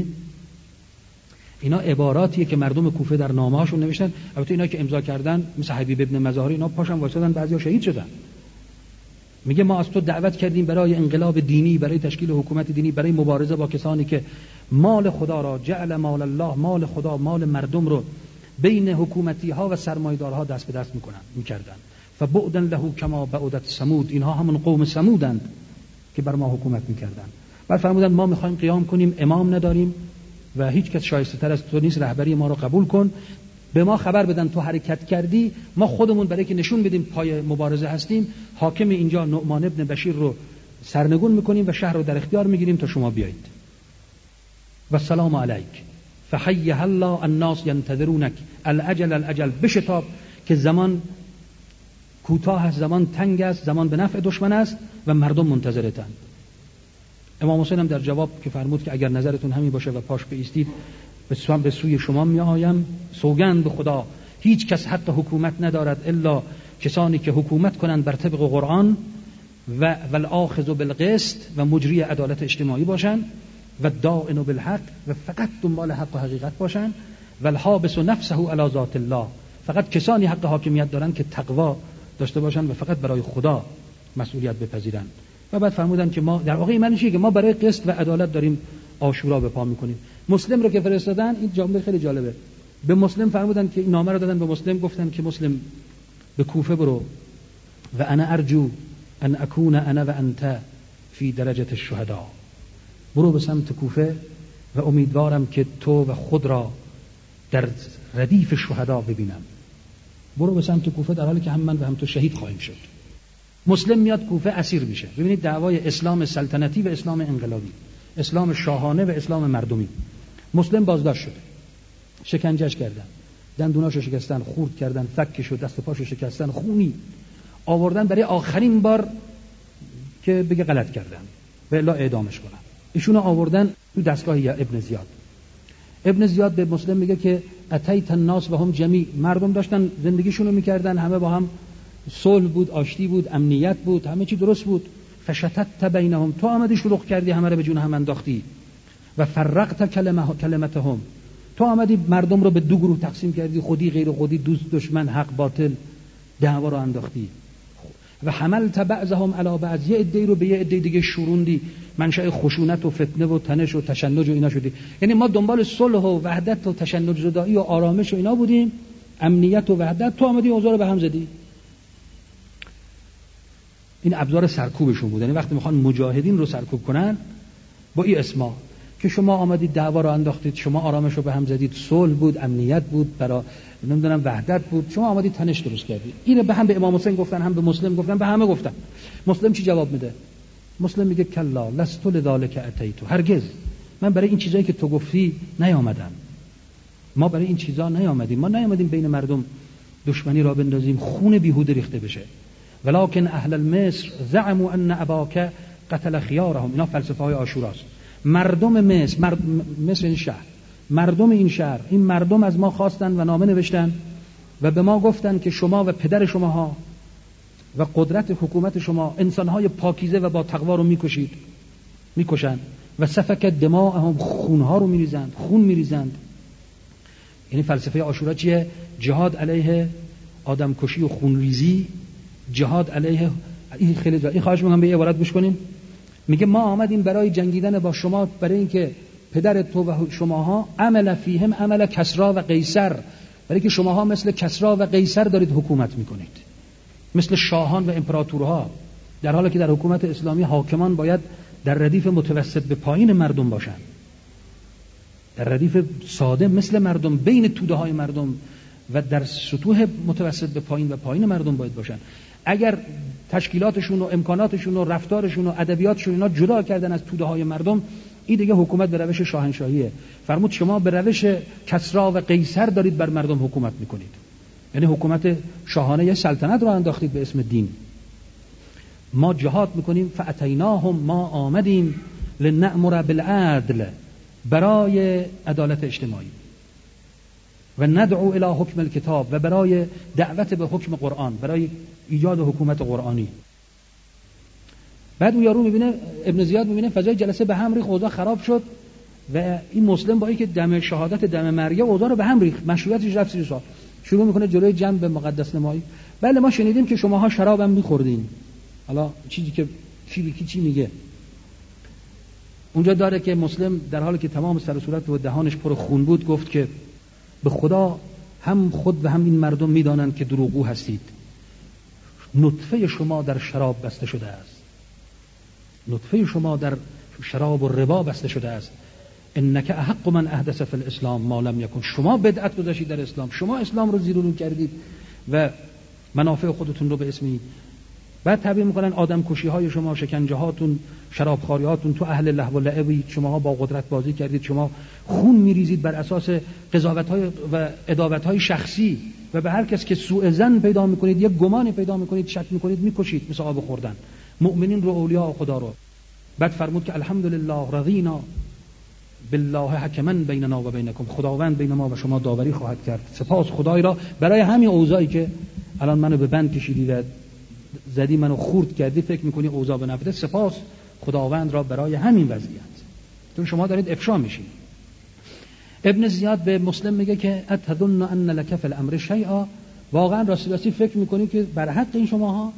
Speaker 1: اینا عباراتیه که مردم کوفه در نامه‌هاشون نوشتن. البته اینا که امضا کردن مثل حبیب ابن مظاهر، اینا پاشن وایسادن، بعضیا شهید شدن. میگه ما از تو دعوت کردیم برای انقلاب دینی، برای تشکیل حکومت دینی، برای مبارزه با کسانی که مال خدا را، جعل مال الله، مال خدا، مال مردم رو بین حکومتی ها و سرمایه‌دارها دست به دست میکنن میکردن. فبعدا له کما بعدت ثمود، اینها همون قوم ثمودند که بر ما حکومت میکردن. بعد فرمودند ما میخوایم قیام کنیم، امام نداریم و هیچ کس شایسته تر از تو نیست، رهبری ما رو قبول کن، به ما خبر بدن تو حرکت کردی، ما خودمون برای که نشون بدیم پای مبارزه هستیم، حاکم اینجا نعمان ابن بشیر رو سرنگون میکنیم و شهر رو در اختیار میگیریم تا شما بیایید. و سلام علیک فحی الله الناس ینتظرونک الاجل الاجل، بشتاب که زمان کوتاه است، زمان تنگ است، زمان به نفع دشمن است و مردم منتظرتند. امام حسین هم در جواب که فرمود که اگر نظرتون همین باشه و پاش بایستید به سوی شما می آیم، سوگند به خدا هیچ کس حتی حکومت ندارد الا کسانی که حکومت کنند بر طبق قرآن و والآخذ بالقسط و مجری عدالت اجتماعی باشند و دائن بالحق و فقط دنبال حق و حقیقت باشند و الحابس نفسه علی ذات الله، فقط کسانی حق حاکمیت دارند که تقوا داشته باشند و فقط برای خدا مسئولیت بپذیرند. و بعد فرمودن که ما در واقع ایمان چیه که ما برای قسط و عدالت داریم عاشورا به پا میکنیم. مسلم رو که فرستادن، این جمله خیلی جالبه، به مسلم فرمودن که این نامه رو دادن به مسلم، گفتن که مسلم به کوفه برو و انا ارجو ان اكون انا و انت فی درجه الشهدا، برو به سمت کوفه و امیدوارم که تو و خود را در ردیف شهدا ببینم. برو به سمت کوفه در حالی که هم من و هم تو شهید خواهیم شد. مسلم میاد کوفه اسیر میشه. ببینید دعوای اسلام سلطنتی و اسلام انقلابی، اسلام شاهانه و اسلام مردمی. مسلم بازداشت شده، شکنجهش کردن، دندوناشو شکستن، خورد کردن، فکشو، دست و پاشو شکستن، خونی آوردن برای آخرین بار که بگه غلط کردن و الا اعدامش کنن. ایشونو آوردن تو دستگاه ابن زیاد. ابن زیاد به مسلم میگه که اتیت الناس و هم جمیع، مردم داشتن زندگیشونو میکردن، همه با هم صلح بود، آشتی بود، امنیت بود، همه چی درست بود. فشتت بینهم، تو آمدی شلوغ کردی، همه رو به جون هم انداختی. و فرقت کلمه کلمتهم، تو آمدی مردم رو به دو گروه تقسیم کردی، خودی غیر خودی، دوست دشمن، حق باطل، دعوا رو انداختی. و حملت بعضهم علی بعض، یه عده رو به یه عده دیگه شوروندی، منشأ خشونت و فتنه و تنش و تشنج و اینا شدی. یعنی ما دنبال صلح و وحدت و تشنج زدایی و آرامش و اینا بودیم، امنیت و وحدت، تو آمدی اوضاع رو به هم زدی. این ابزار سرکوبشون بود. یعنی وقتی میخوان مجاهدین رو سرکوب کنن با این اسما که شما آمدید دعوا رو انداختید، شما آرامش رو به هم زدید، صلح بود، امنیت بود، برای نمیدونم وحدت بود، شما آمدید تنش درست کردید. اینو به هم به امام حسین گفتن، هم به مسلم گفتن، به همه گفتن. مسلم چی جواب میده؟ مسلم میگه کلا لست لذلک اتیت، هرگز من برای این چیزایی که تو گفتی نیامدم. ما برای این چیزا نیامدیم، ما نیامدیم بین مردم دشمنی را بندازیم، خون بیهوده ریخته بشه. ولکن اهل مصر زعموا ان اباک قتل خیارهم. اینا فلسفه های عاشوراست. مردم مصر، مرد... مصر این شهر، مردم این شهر، این مردم از ما خواستن و نامه نوشتن و به ما گفتن که شما و پدر شماها و قدرت حکومت شما انسانهای پاکیزه و با تقوا رو میکشید، میکشن و سفک دماءهم، خونها رو میریزند، خون میریزند. یعنی فلسفه عاشورا چیه؟ جهاد علیه آدم کشی و خونریزی، جهاد علیه این خیلی جا. این خواهش میکنم به یه عبارت گوش کنیم. میگه ما آمدیم برای جنگیدن با شما، برای اینکه پدر تو و شماها عمل فیهم عمل کسرا و قیصر، برای که شماها مثل کسرا و قیصر دارید حکومت میکنید، مثل شاهان و امپراتورها، در حالی که در حکومت اسلامی حاکمان باید در ردیف متوسط به پایین مردم باشن، در ردیف ساده مثل مردم، بین توده های مردم و در سطوح متوسط به پایین و پایین مردم باید باشن. اگر تشکیلاتشون و امکاناتشون و رفتارشون و ادبیاتشون اینا جدا کردن از توده های مردم، این دیگه حکومت به روش شاهنشاهیه. فرمود شما به روش کسرا و قیصر دارید بر مردم حکومت میکنید. یعنی حکومت شاهانه یه سلطنت رو انداختید به اسم دین. ما جهاد میکنیم، فاتیناهم، ما آمدیم لنأمر بالعدل، برای عدالت اجتماعی، و ندعو الی حکم الکتاب، و برای دعوت به حکم قرآن، برای ایجاد حکومت قرآنی. بعد اون یارو میبینه، ابن زیاد میبینه فضای جلسه به هم ریخت، اوضاع خراب شد و این مسلم با اینکه دم شهادت دم مرگ اوضاع رو به هم ریخت، مشروعیتش رفت زیر سوال، شروع میکنه جلوی جنب به مقدس نمایی. بله ما شنیدیم که شماها شرابم میخوردین. حالا چیزی که کی کی چی میگه اونجا داره که مسلم در حالی که تمام سر و صورت و دهانش پر خون بود گفت که به خدا هم خود و هم این مردم میدانند که دروغگو هستید. نطفه شما در شراب بسته شده است، نطفه شما در شراب و ربا بسته شده است. انک احق من احدث فی الاسلام ما لم یکن، شما بدعت گذاشتید در اسلام، شما اسلام رو زیر و رو کردید و منافع خودتون رو به اسمی. بعد تعبیر میکنن آدم کشی های شما، شکنجه هاتون، شراب خواری هاتون، تو اهل لهو و لعبید، شما با قدرت بازی کردید، شما خون میریزید بر اساس قضاوت های و عداوت های شخصی و به هر کس که سوء ظن پیدا میکنید، یک گمانی پیدا میکنید، شک میکنید، میکشید مثل آب خوردن مؤمنین رو، اولیاء خدا رو. بعد فرمود که الحمدلله رضینا بالله حکما بیننا و بینکم، خداوند بین ما و شما داوری خواهد کرد. سپاس خدای را برای همین اوضاعی که الان منو به بند کشیدی و زدی، منو خورد کردی، فکر میکنی اوضاع به نفعه، سپاس خداوند را برای همین وضعیت، چون شما دارید افشا میشین. ابن زیاد به مسلم میگه که اتظن ان لک فی الامر شیئا، واقعا راستی راستی فکر میکنی که بر حق این شماها؟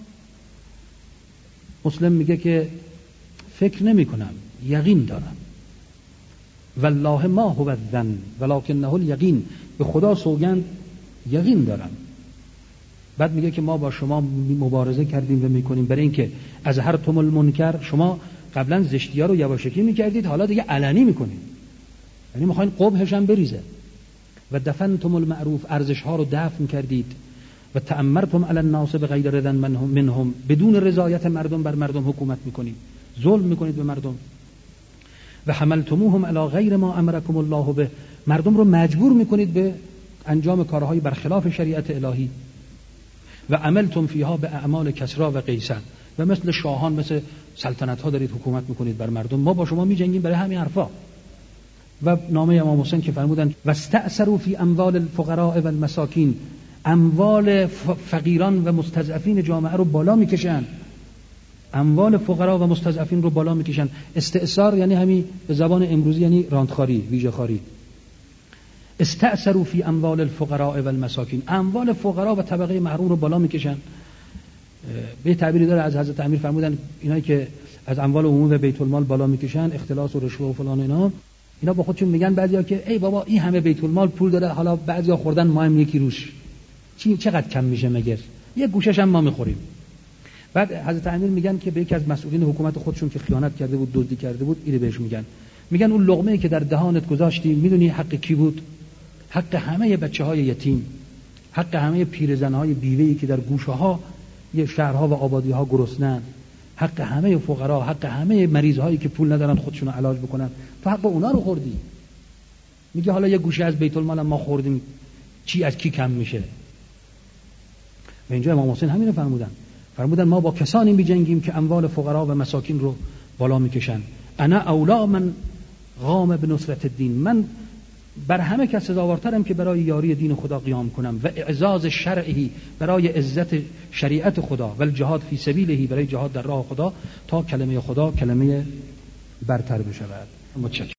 Speaker 1: مسلم میگه که فکر نمی کنم، یقین دارم. والله ما هو الظن ولکنه الیقین، به خدا سوگند یقین دارم. بعد میگه که ما با شما مبارزه کردیم و میکنیم برای اینکه از هر تم المنکر، شما قبلا زشتی‌ها رو یواشکی میکردید، حالا دیگه علنی میکنید، یعنی میخواین قبحش هم بریزه. و دفنتم المعروف، ارزش ها رو دفن کردید. و تأمرتم علی الناس بغیر رضا منهم، بدون رضایت مردم بر مردم حکومت میکنید، ظلم میکنید به مردم. و حملتموهم علی غیر ما امرکم الله به، مردم رو مجبور میکنید به انجام کارهای برخلاف شریعت الهی. و عملتم فیها به اعمال کسرا و قیصر، و مثل شاهان، مثل سلطنت ها دارید حکومت میکنید بر مردم. ما با شما میجنگیم برای همین حرفا. و نامه امام حسین که فرمودن واستأثروا فی اموال الفقراء و المساکین، اموال فقیران و مستضعفین جامعه رو بالا میکشن. اموال فقرا و مستضعفین رو بالا میکشن. استئثار یعنی همین به زبان امروزی یعنی راندخاری، ویژه خاری. استأثروا فی اموال الفقراء و المساکین، اموال فقرا و طبقه محروم رو بالا میکشن. به تعبیری داره از حضرت امیر فرمودن اینایی که از اموال عمومی و بیت المال بالا میکشن، اختلاس و رشوه و فلان اینا، اینا با خودشون میگن بعضیا که ای بابا این همه بیت المال پول داره، حالا بعضیا خوردن ما هم یکی روش، چی چقدر کم میشه مگر؟ یه گوشش هم ما میخوریم. بعد حضرت امیر میگن که به یکی از مسئولین حکومت خودشون که خیانت کرده بود، دزدی کرده بود، اینو بهش میگن. میگن اون لقمه‌ای که در دهانت گذاشتی میدونی حق کی بود؟ حق همه بچه‌های یتیم، حق همه پیرزن‌های بیوه‌ای که در گوشه‌ها یه شهرها و آبادی‌ها گرسنه‌اند، حق همه فقرا، حق همه مریض‌هایی که پول ندارن خودشون رو علاج بکنن، تو حق اونا رو خوردی. میگه حالا یه گوشه از بیت المال ما خوردیم، چی از کی کم میشه؟ و اینجا امام حسین همین رو فرمودن. فرمودن ما با کسانی می‌جنگیم که اموال فقرا و مساکین رو بالا میکشن. انا اولا من قام بنصرت الدین، من بر همه کس سزاوارترم که برای یاری دین خدا قیام کنم و اعزاز شرعی، برای عزت شریعت خدا، و الجهاد فی سبیله، برای جهاد در راه خدا تا کلمه خدا کلمه برتر بشود. متشکرم.